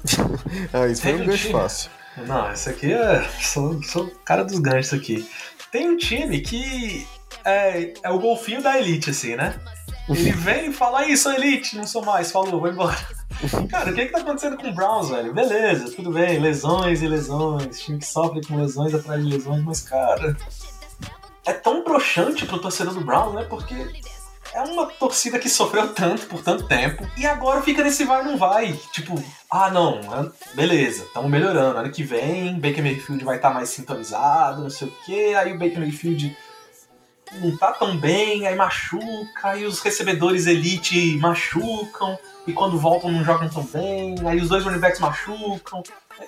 ah, isso foi um gancho fácil. Não, esse aqui é... Sou, sou o cara dos ganchos aqui. Tem um time que é, é o golfinho da elite, assim, né? Ele vem e fala, aí, sou elite, não sou mais, falou, vou embora. Cara, o que que tá acontecendo com o Browns, velho? Beleza, tudo bem, lesões e lesões, time que sofre com lesões atrás de lesões, mas, cara, é tão broxante pro torcedor do Browns, né? Porque é uma torcida que sofreu tanto por tanto tempo e agora fica nesse vai não vai. Tipo, ah, não, beleza, estamos melhorando. Ano que vem, Baker Mayfield vai estar mais sintonizado, não sei o quê, aí o Baker Mayfield não tá tão bem, aí machuca, aí os recebedores elite machucam, e quando voltam não jogam tão bem, aí os dois running backs machucam,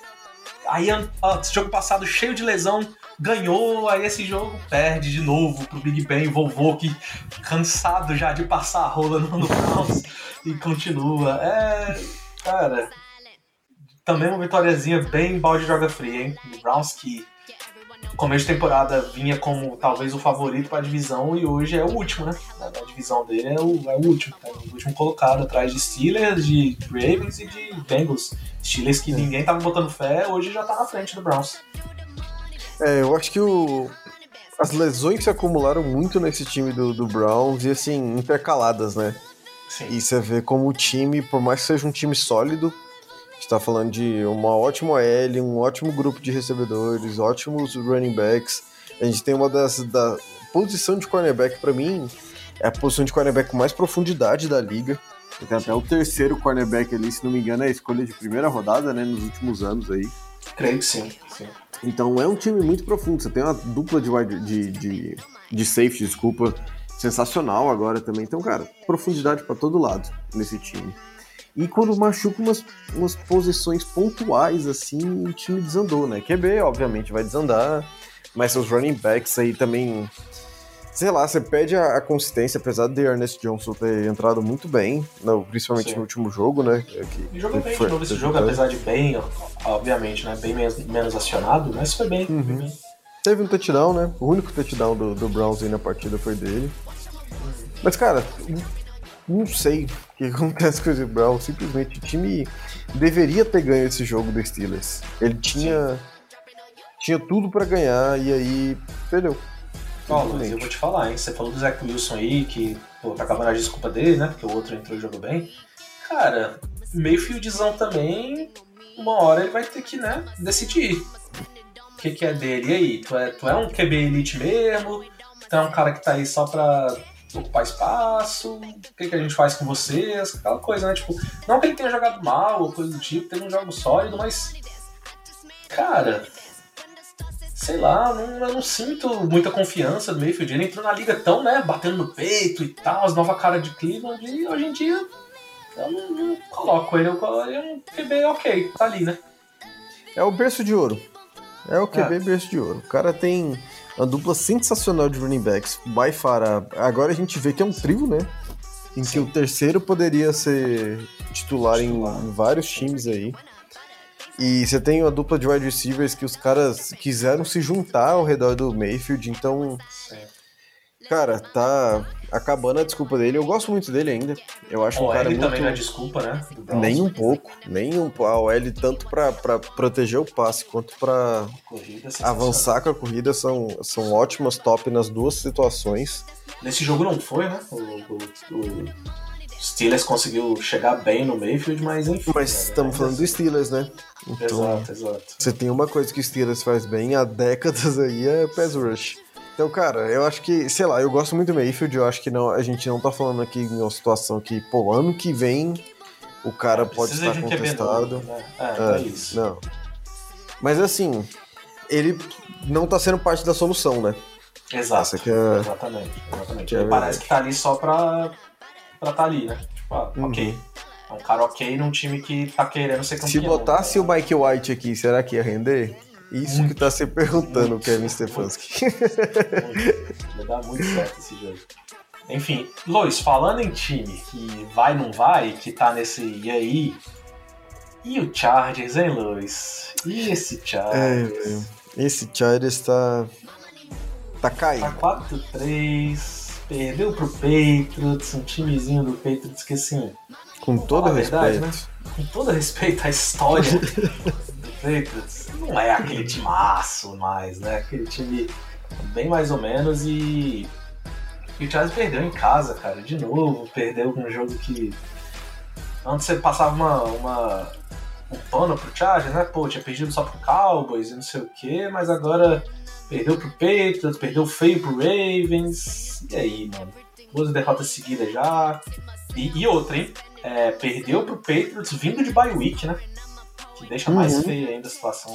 aí ó, esse jogo passado cheio de lesão, ganhou, aí esse jogo perde de novo pro Big Ben, vovô que cansado já de passar a rola no, no Browns, e continua. É, cara, também uma vitóriazinha bem balde de joga fria, hein? O Browns que começo de temporada vinha como talvez o favorito para a divisão e hoje é o último, né? A divisão dele é o, é o último, é o último colocado atrás de Steelers, de Ravens e de Bengals. Steelers que ninguém tava botando fé, hoje já tá na frente do Browns. É, eu acho que o... as lesões se acumularam muito nesse time do, do Browns e assim, intercaladas, né? Sim. E você vê como o time, por mais que seja um time sólido, está falando de uma ótima O L, um ótimo grupo de recebedores, ótimos running backs. A gente tem uma das... da posição de cornerback, para mim, é a posição de cornerback com mais profundidade da liga. Tem até o terceiro cornerback ali, se não me engano, é a escolha de primeira rodada, né, nos últimos anos aí. Creio que sim, sim. Então é um time muito profundo. Você tem uma dupla de, de, de, de safety, desculpa, sensacional agora também. Então, cara, profundidade para todo lado nesse time. E quando machuca umas, umas posições pontuais, assim, o time desandou, né? Q B, obviamente, vai desandar, mas seus running backs aí também, sei lá, você perde a, a consistência, apesar de Ernest Johnson ter entrado muito bem, no, principalmente Sim. no último jogo, né? Que, e jogou bem de novo esse jogo, apesar de bem, obviamente, né? Bem menos, menos acionado, mas foi bem, uhum. foi bem. Teve um touchdown, né? O único touchdown do, do Browns aí na partida foi dele. Mas, cara... não sei o que acontece com o Brown. Simplesmente o time deveria ter ganho esse jogo do Steelers. Ele tinha, tinha tudo pra ganhar e aí perdeu. Ó, Luiz, eu vou te falar, hein? Você falou do Zach Wilson aí, que pô, tá acabando a desculpa dele, né? Porque o outro entrou e jogou bem. Cara, Mayfieldzão também, uma hora ele vai ter que, né, decidir o que, que é dele. E aí, tu é, tu é um Q B elite mesmo? Tu é um cara que tá aí só pra ocupar espaço, o que, que a gente faz com você, aquela coisa, né? Tipo, não que ele tenha jogado mal ou coisa do tipo, teve um jogo sólido, mas, cara, sei lá, não, eu não sinto muita confiança do Mayfield. Ele entrou na liga tão, né, batendo no peito e tal, as novas caras de Cleveland, e hoje em dia eu não, não coloco ele, eu coloco ele um Q B ok, tá ali, né? É o berço de ouro. É o Q B é. berço de ouro. O cara tem uma dupla sensacional de running backs. By far. Agora a gente vê que é um trio, né? em Sim. que o terceiro poderia ser titular, Titular. Em, em vários times aí. E você tem uma dupla de wide receivers que os caras quiseram se juntar ao redor do Mayfield, então, Sim. cara, tá acabando a desculpa dele. Eu gosto muito dele ainda. Eu acho O um cara L muito... também não é desculpa, né? do Browns. Nem um pouco, nem um a O L tanto pra, pra proteger o passe quanto pra Corrida sensacional. avançar com a corrida são, são ótimas top nas duas situações. Nesse jogo não foi, né? O, o, o Steelers conseguiu chegar bem no Mayfield, mas enfim. Mas né? estamos falando do Steelers, né? Então, Exato, exato. você tem uma coisa que o Steelers faz bem há décadas aí, é pass rush. Então, cara, eu acho que, sei lá, eu gosto muito do Mayfield, eu acho que não, a gente não tá falando aqui em uma situação que, pô, ano que vem o cara pode Precisa estar de um Q B contestado. novo, né? É, não é É, isso. não. Mas assim, ele não tá sendo parte da solução, né? Exato. Essa que é- Exatamente. exatamente. que é Ele parece verdade. que tá ali só pra, pra tá ali, né? Tipo, ah, Uhum. ok. É um cara ok num time que tá querendo ser campeão. Se botasse o Mike White aqui, será que ia render? Isso Muito. que tá se perguntando o Muito. Kevin Stefanski. Muito. Vai dar muito certo esse jogo. Enfim, Lois, falando em time que vai não vai, que tá nesse e aí. E o Chargers, hein, Lois? E esse É, Chargers? velho. Esse Chargers tá. Tá Tá caindo. quatro a três, perdeu pro Patriots, um timezinho do Patriots que assim, Com vamos todo falar a verdade, respeito. com todo respeito à história do Patriots, não é aquele timaço mais, né? Aquele time bem mais ou menos e, e o Chargers perdeu em casa, cara, de novo, perdeu com um jogo que antes você passava uma, uma, um pano pro Chargers, né? Pô, tinha perdido só pro Cowboys e não sei o que, mas agora perdeu pro Patriots, perdeu feio pro Ravens, e aí, mano? Duas derrotas seguidas já. E, e outra, hein? É, perdeu pro Patriots vindo de bye week, né? Que deixa mais Uhum. feia ainda a situação.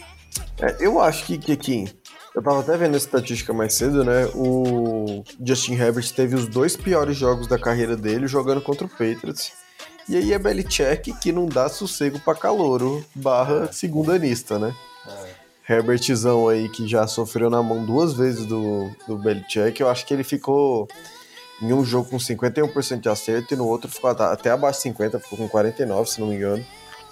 É, eu acho que, que aqui. Eu tava até vendo a estatística mais cedo, né? O Justin Herbert teve os dois piores jogos da carreira dele jogando contra o Patriots. E aí é Belichick que não dá sossego pra calouro barra segundanista, né? É. Herbertzão aí que já sofreu na mão duas vezes do, do Belichick. Eu acho que ele ficou em um jogo com cinquenta e um por cento de acerto e no outro ficou até abaixo de cinquenta, ficou com quarenta e nove, se não me engano.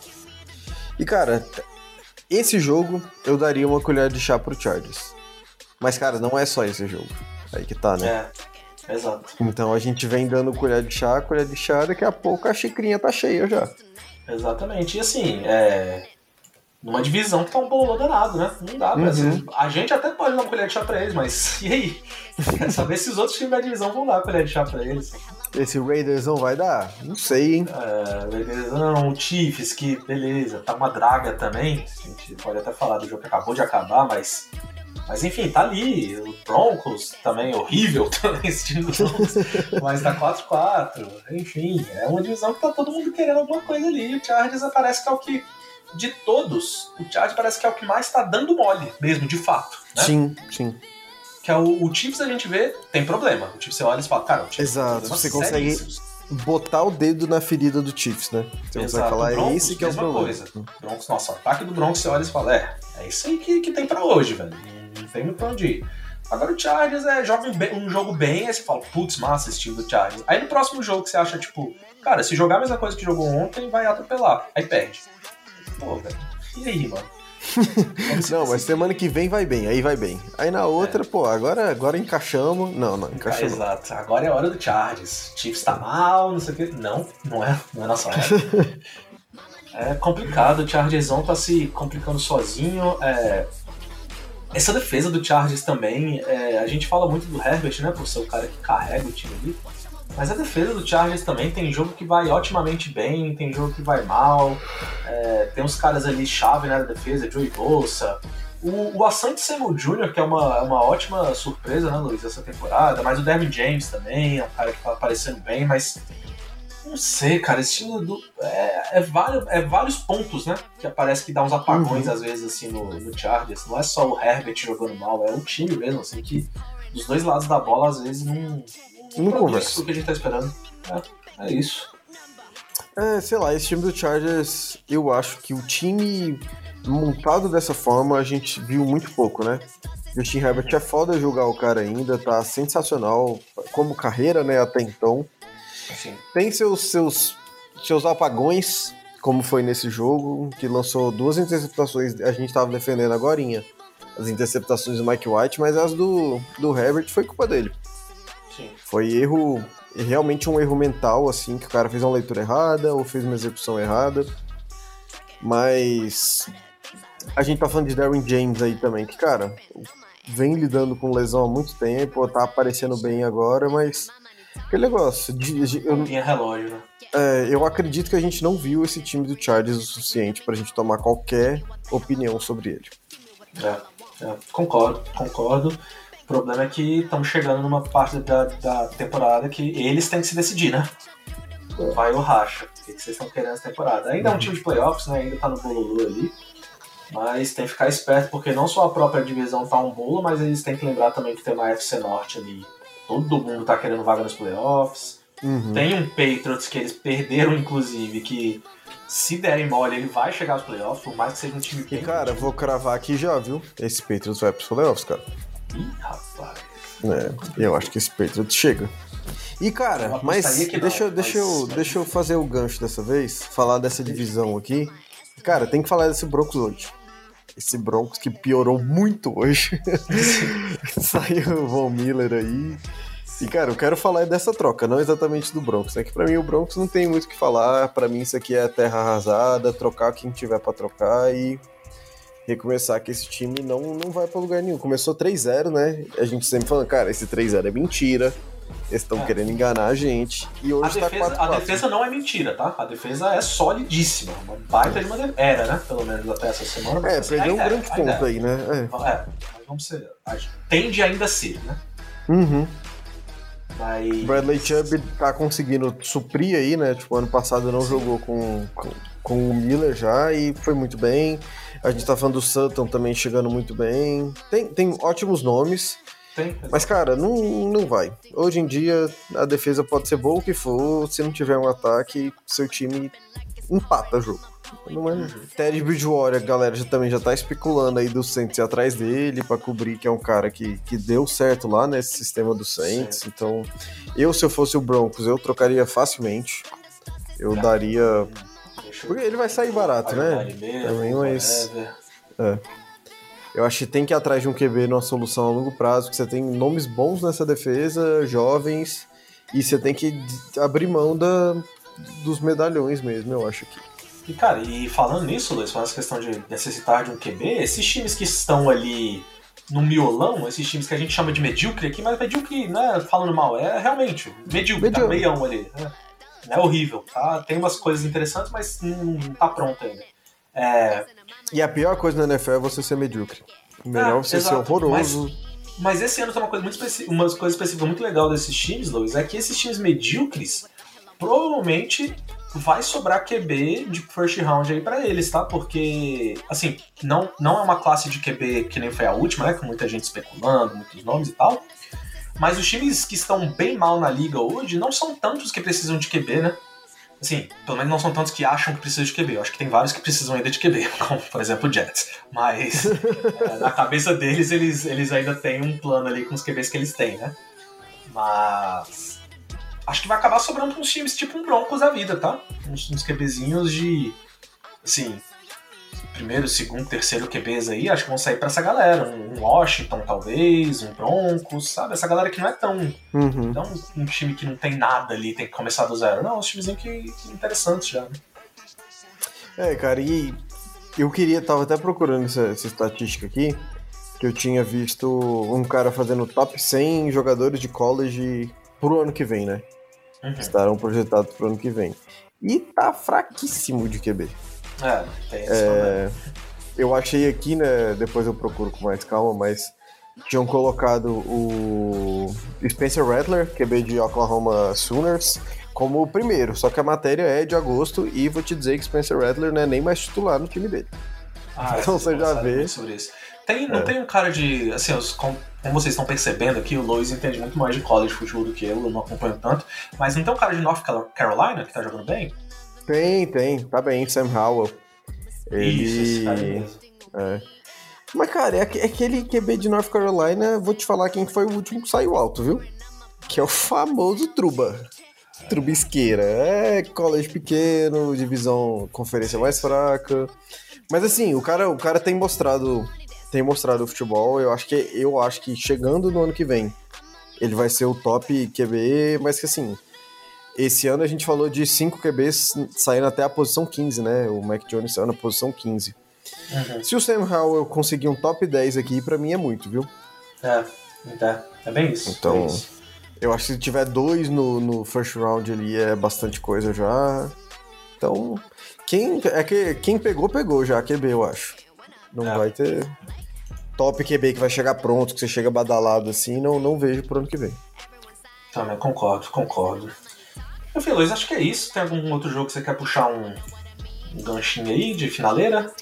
E cara, esse jogo eu daria uma colher de chá pro Chargers. Mas cara, não é só esse jogo. Aí que tá, né? É, exato. Então a gente vem dando colher de chá, colher de chá, daqui a pouco a xicrinha tá cheia já. Exatamente. E assim, é. Numa divisão que tá um bololô danado, né? Não dá pra Uhum. ser- A gente até pode dar uma colher de chá pra eles, mas e aí? Quero saber se os outros times da divisão vão dar uma colher de chá pra eles. Esse Raiders não vai dar? Não sei, hein? É, beleza, não, o Chiefs, que beleza, tá uma draga também. A gente pode até falar do jogo que acabou de acabar, mas. Mas enfim, tá ali. O Broncos também, horrível também esse time do Broncos, mas tá quatro a quatro. Enfim, é uma divisão que tá todo mundo querendo alguma coisa ali. O Chargers parece que é o que. De todos, o Chargers parece que é o que mais tá dando mole, mesmo, de fato. Né? Sim, sim. Que é o, o Chiefs a gente vê, tem problema. O Chiefs você olha e fala, cara, o Chiefs Exato, tem você problemas consegue seríssimos. botar o dedo na ferida do Chiefs, né? Você Exato. consegue falar, O Broncos, é esse que é o mesma problema. coisa. Broncos, nossa, o ataque do Broncos você olha e fala, é, é isso aí que, que tem pra hoje, velho. Não tem muito pra onde ir. Agora o Chargers é, joga um, bem- um jogo bem, aí você fala, putz, massa esse time do Chargers. Aí no próximo jogo você acha, tipo, cara, se jogar a mesma coisa que jogou ontem, vai atropelar. Aí perde. Pô, velho. E aí, mano? Como se Não, fosse- mas semana que vem vai bem, aí vai bem. Aí na outra, pô, agora, agora encaixamos. Não, não, Ah, encaixamos. exato. Agora é a hora do Chargers. Chiefs tá mal, não sei o quê. Não, não é, não é nossa hora. É complicado, o Chargersão tá se complicando sozinho. É... Essa defesa do Chargers também, é... a gente fala muito do Herbert, né, por ser o cara que carrega o time ali. Mas a defesa do Chargers também tem jogo que vai otimamente bem, tem jogo que vai mal. É... Tem uns caras ali chave, né, na defesa, Joey Bosa. O, o Asante Samuel Júnior, que é uma, uma ótima surpresa, né, Luiz, essa temporada, mas o Derwin James também é um cara que tá aparecendo bem, mas não sei, cara, esse time do, é, é, vários, é vários pontos, né, que parece que dá uns apagões Uhum. às vezes, assim, no, no Chargers. Não é só o Herbert jogando mal, é o time mesmo, assim, que dos dois lados da bola, às vezes, não, não, Não produz conversa. o que a gente tá esperando. É, é isso. É, sei lá, esse time do Chargers, eu acho que o time montado dessa forma a gente viu muito pouco, né? Justin Herbert é foda jogar o cara ainda, tá sensacional como carreira, né, até então. Sim. Tem seus, seus, seus apagões, como foi nesse jogo, que lançou duas interceptações, a gente tava defendendo agorinha, as interceptações do Mike White, mas as do, do Herbert foi culpa dele. Sim. Foi erro, realmente um erro mental, assim, que o cara fez uma leitura errada ou fez uma execução errada. Mas a gente tá falando de Derwin James aí também, que, cara, vem lidando com lesão há muito tempo, tá aparecendo bem agora, mas aquele negócio, de, de, eu, Tinha relógio, né? é, eu acredito que a gente não viu esse time do Chargers o suficiente pra gente tomar qualquer opinião sobre ele. É, é, concordo, concordo. O problema é que estamos chegando numa parte da, da temporada que eles têm que se decidir, né? Vai ou racha. O que vocês estão querendo essa temporada? Ainda é um time de playoffs, né? Ainda tá no bololô ali. Mas tem que ficar esperto, porque não só a própria divisão tá um bolo, mas eles têm que lembrar também que tem uma A F C Norte ali. Todo mundo tá querendo vaga nos playoffs. Uhum. Tem um Patriots que eles perderam, inclusive, que se derem mole, ele vai chegar aos playoffs, por mais que seja um time E, bem... cara, vou cravar aqui já, viu? Esse Patriots vai pros playoffs, cara. Ih, rapaz. É, eu acho que esse Patriots chega. E, cara, Eu mas apostaria que não, deixa, eu- deixa, eu, mas- deixa eu fazer o gancho dessa vez, falar dessa divisão aqui. Cara, tem que falar desse Broncos hoje. Esse Broncos que piorou muito hoje. Saiu o Von Miller aí. E, cara, eu quero falar dessa troca, não exatamente do Broncos, né? Que pra mim o Broncos não tem muito o que falar. Pra mim isso aqui é terra arrasada, trocar quem tiver pra trocar e recomeçar, que esse time não, não vai pra lugar nenhum. Começou três a zero, né? A gente sempre falando, cara, esse três a zero é mentira. Eles estão É. querendo enganar a gente. E A hoje tá defesa, quatro a a quatro. defesa não é mentira, tá? A defesa é solidíssima. Uma baita de uma defesa. Era, né? Pelo menos até essa semana. É, mas perdeu um ainda é, grande ainda ponto é. aí, né? É. É, mas vamos ser... Tende ainda a ser, né? Uhum. Mas... Bradley Chubb tá conseguindo suprir aí, né? Tipo, ano passado não jogou com, com, com o Miller já e foi muito bem. A gente tá falando do Sutton também chegando muito bem. Tem, tem ótimos nomes, Tem, mas, cara, não, não vai. Hoje em dia, a defesa pode ser boa o que for, se não tiver um ataque, seu time empata o jogo. Não é... Teddy Bridgewater, a galera já, também já tá especulando aí do Saints ir atrás dele pra cobrir, que é um cara que, que deu certo lá nesse sistema do Saints. Sim. Então, eu, se eu fosse o Broncos, eu trocaria facilmente. Eu Já. daria... Deixa eu- Porque ele vai sair barato, vai né? jogar ele mesmo, Também, mas- whatever. Eu acho que tem que ir atrás de um Q B numa solução a longo prazo, que você tem nomes bons nessa defesa, jovens, e você tem que d- abrir mão da, dos medalhões mesmo, eu acho que. E, cara, e falando nisso, Luiz, falando essa questão de necessitar de um Q B, esses times que estão ali no miolão, esses times que a gente chama de medíocre aqui, mas medíocre não é falando mal, é realmente medíocre, tá no Medíocre. meião ali. Né? Não é horrível, tá? Tem umas coisas interessantes, mas não, não tá pronto ainda. É, E a pior coisa na N F L é você ser medíocre. Melhor Ah, você exato, ser horroroso. mas esse ano tem uma coisa muito especi- uma coisa específica muito legal desses times, Luiz, é que esses times medíocres provavelmente vai sobrar Q B de first round aí pra eles, tá? Porque, assim, não, não é uma classe de Q B que nem foi a última, né? Com muita gente especulando, muitos nomes e tal. Mas os times que estão bem mal na liga hoje não são tantos que precisam de Q B, né? Assim, pelo menos não são tantos que acham que precisam de Q B. Eu acho que tem vários que precisam ainda de Q B, como, por exemplo, o Jets. Mas é, na cabeça deles, eles, eles ainda têm um plano ali com os Q Bs que eles têm, né? Mas acho que vai acabar sobrando uns times tipo um Broncos da vida, tá? Uns, uns QBzinhos de, assim, primeiro, segundo, terceiro Q Bs aí, acho que vão sair pra essa galera. Um Washington, talvez, um Broncos, sabe? Essa galera que não é tão... Uhum. Não um time que não tem nada ali, tem que começar do zero. Não, uns timezinhos que, que interessantes já, né? É, cara, e eu queria, tava até procurando essa, essa estatística aqui, que eu tinha visto um cara fazendo top cem jogadores de college pro ano que vem, né? Uhum. Estarão projetados pro ano que vem. E tá fraquíssimo de Q B. É, tem esse problema. É, eu achei aqui, né? Depois eu procuro com mais calma, mas tinham colocado o Spencer Rattler, Q B de Oklahoma Sooners, como o primeiro. Só que a matéria é de agosto e vou te dizer que Spencer Rattler não é nem mais titular no time dele. Ah, então vocês você já conversaram vê. muito sobre isso. Tem, não É. tem um cara de. Assim, os, como, como vocês estão percebendo aqui, o Lois entende muito mais de college futebol do que eu, eu não acompanho tanto. Mas não tem um cara de North Carolina que tá jogando bem? Tem, tem, tá bem, Sam Howell. Ele... Isso, esse cara mesmo. É. Mas, cara, é aque- é aquele Q B de North Carolina, vou te falar quem foi o último que saiu alto, viu? Que é o famoso Truba. Trubisqueira. É college pequeno, divisão, conferência mais fraca. Mas assim, o cara, o cara tem mostrado, tem mostrado o futebol. Eu acho que, eu acho que chegando no ano que vem, ele vai ser o top Q B, mas que assim, esse ano a gente falou de cinco Q Bs saindo até a posição quinze, né? O Mac Jones saiu na posição quinze. Uhum. Se o Sam Howell conseguir um top dez aqui, pra mim é muito, viu? É, é, é bem isso. Então, é isso. Eu acho que se tiver dois no, no first round ali é bastante coisa já. Então, quem, é que, quem pegou, pegou já, Q B, eu acho. Não é. vai ter top Q B que vai chegar pronto, que você chega badalado assim, não, não vejo pro ano que vem. Também concordo, concordo. Meu filho, Luiz, acho que é isso. Tem algum outro jogo que você quer puxar um, um ganchinho aí de finaleira?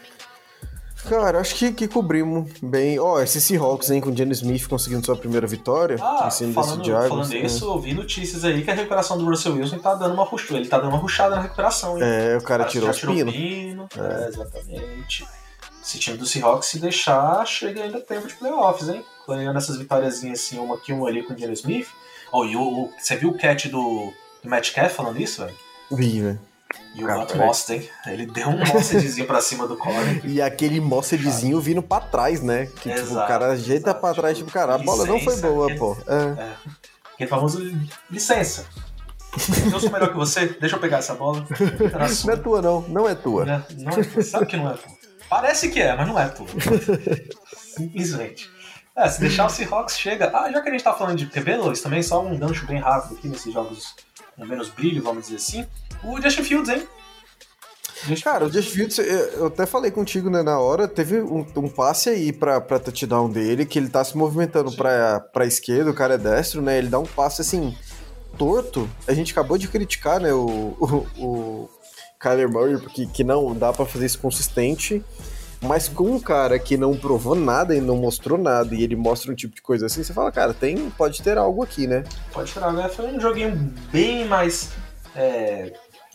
Cara, acho que, que cobrimos bem. Ó, oh, esse Seahawks, hein, com o Geno Smith conseguindo sua primeira vitória. Ah, em cima falando, desse Jaguars, falando né? isso, eu vi notícias aí que a recuperação do Russell Wilson tá dando uma ruxada. Ele tá dando uma ruxada na recuperação, hein? É, o cara, o cara tirou os pinos. pino. É. é, exatamente. Esse time do Seahawks, se deixar, chega ainda tempo de playoffs, hein? Ganhando essas vitóriazinhas assim, uma aqui, uma ali com o Geno Smith. Oh, e o, o, você viu o catch do, do Metcalf falando isso, velho? Vi, velho. E o Matt Moss, hein? Ele deu um Mossedzinho pra cima do corner. E aquele Mossedzinho vindo pra trás, né? Que exato, tipo, o cara ajeita exato. pra trás, tipo, cara, a bola não foi boa, aquele, pô. É. É. Aquele famoso licença. Eu sou melhor que você, deixa eu pegar essa bola. Não é tua, não. Não é tua. Não é, não é tua. Sabe que não é tua. Parece que é, mas não é tua. Simplesmente. É, se deixar o Seahawks chega... Ah, já que a gente tá falando de Q B, Luiz, também só um gancho bem rápido aqui nesses jogos com menos brilho, vamos dizer assim. O Justin Fields, hein? Justin Cara, Fields. o Justin Fields, eu até falei contigo, né, na hora, teve um, um passe aí pra, pra touchdown dele, que ele tá se movimentando pra, pra esquerda, o cara é destro, né, ele dá um passe, assim, torto. A gente acabou de criticar, né, o, o, o Kyler Murray, porque que não dá pra fazer isso consistente, mas com um cara que não provou nada e não mostrou nada, e ele mostra um tipo de coisa assim, você fala, cara, tem, pode ter algo aqui, né? Pode ter algo, né? Foi um joguinho bem mais... É...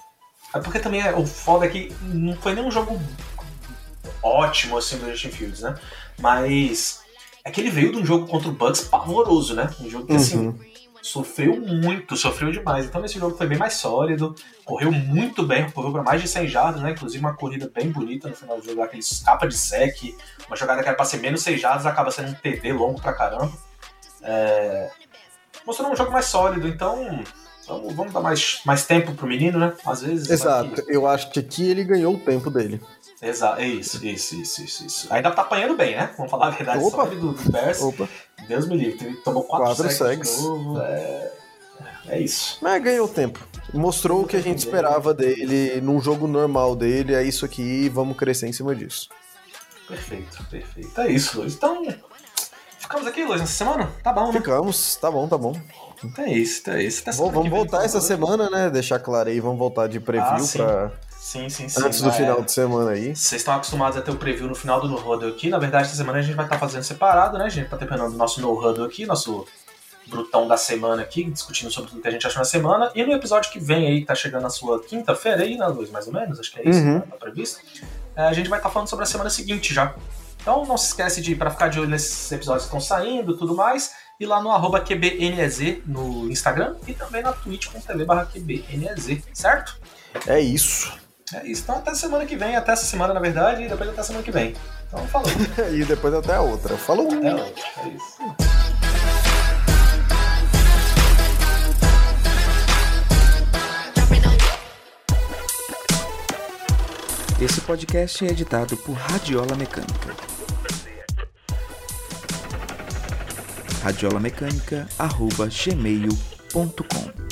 é porque também é, o foda é que não foi nem um jogo ótimo, assim, do Justin Fields, né? Mas é que ele veio de um jogo contra o Bucks pavoroso, né? Um jogo que, assim, uhum. sofreu muito, sofreu demais. Então esse jogo foi bem mais sólido, correu muito bem, correu para mais de cem jardas, né? Inclusive uma corrida bem bonita no final do jogo, aquele escapa de sec, uma jogada que era para ser menos seis jardas, acaba sendo um T D longo pra caramba. É... Mostrou um jogo mais sólido, então vamos, vamos dar mais, mais tempo pro menino, né? Às vezes... Exato, que... eu acho que aqui ele ganhou o tempo dele. Exato, é isso, isso, isso, isso, isso. Ainda tá apanhando bem, né? Vamos falar a verdade. Opa. Só do, do Bears. Opa. Deus me livre, ele tomou quatro, quatro sacks de novo. É... é isso. Mas ganhou tempo. Mostrou o que a gente esperava dele num jogo normal dele. É isso aqui, vamos crescer em cima disso. Perfeito, perfeito. É isso, Luiz. Então, ficamos aqui, Luiz, nessa semana? Tá bom, né? Ficamos, tá bom, tá bom. Então é isso, é isso. Vamos, vamos voltar essa semana, né? Deixar claro aí, vamos voltar de preview ah, pra... Sim, sim, sim. Antes do final é... de semana aí. Vocês estão acostumados a ter o preview no final do No Huddle aqui. Na verdade, essa semana a gente vai estar fazendo separado, né? A gente tá terminando o nosso No Huddle aqui, nosso brutão da semana aqui, discutindo sobre tudo que a gente achou na semana. E no episódio que vem aí, que tá chegando na sua quinta-feira aí, né, Luiz? Mais ou menos, acho que é isso, uhum. Tá previsto. É, a gente vai estar falando sobre a semana seguinte já. Então não se esquece de, para ficar de olho nesses episódios que estão saindo e tudo mais, ir lá no arroba Q B N E Z no Instagram e também na Twitch ponto T V barra Q B N E Z, certo? É isso. É isso. Então até semana que vem, até essa semana na verdade, e depois até semana que vem. Então falou. E depois até a outra. Falou. Até a outra, é isso. Esse podcast é editado por Radiola Mecânica. radiolamecânica arroba gmail ponto com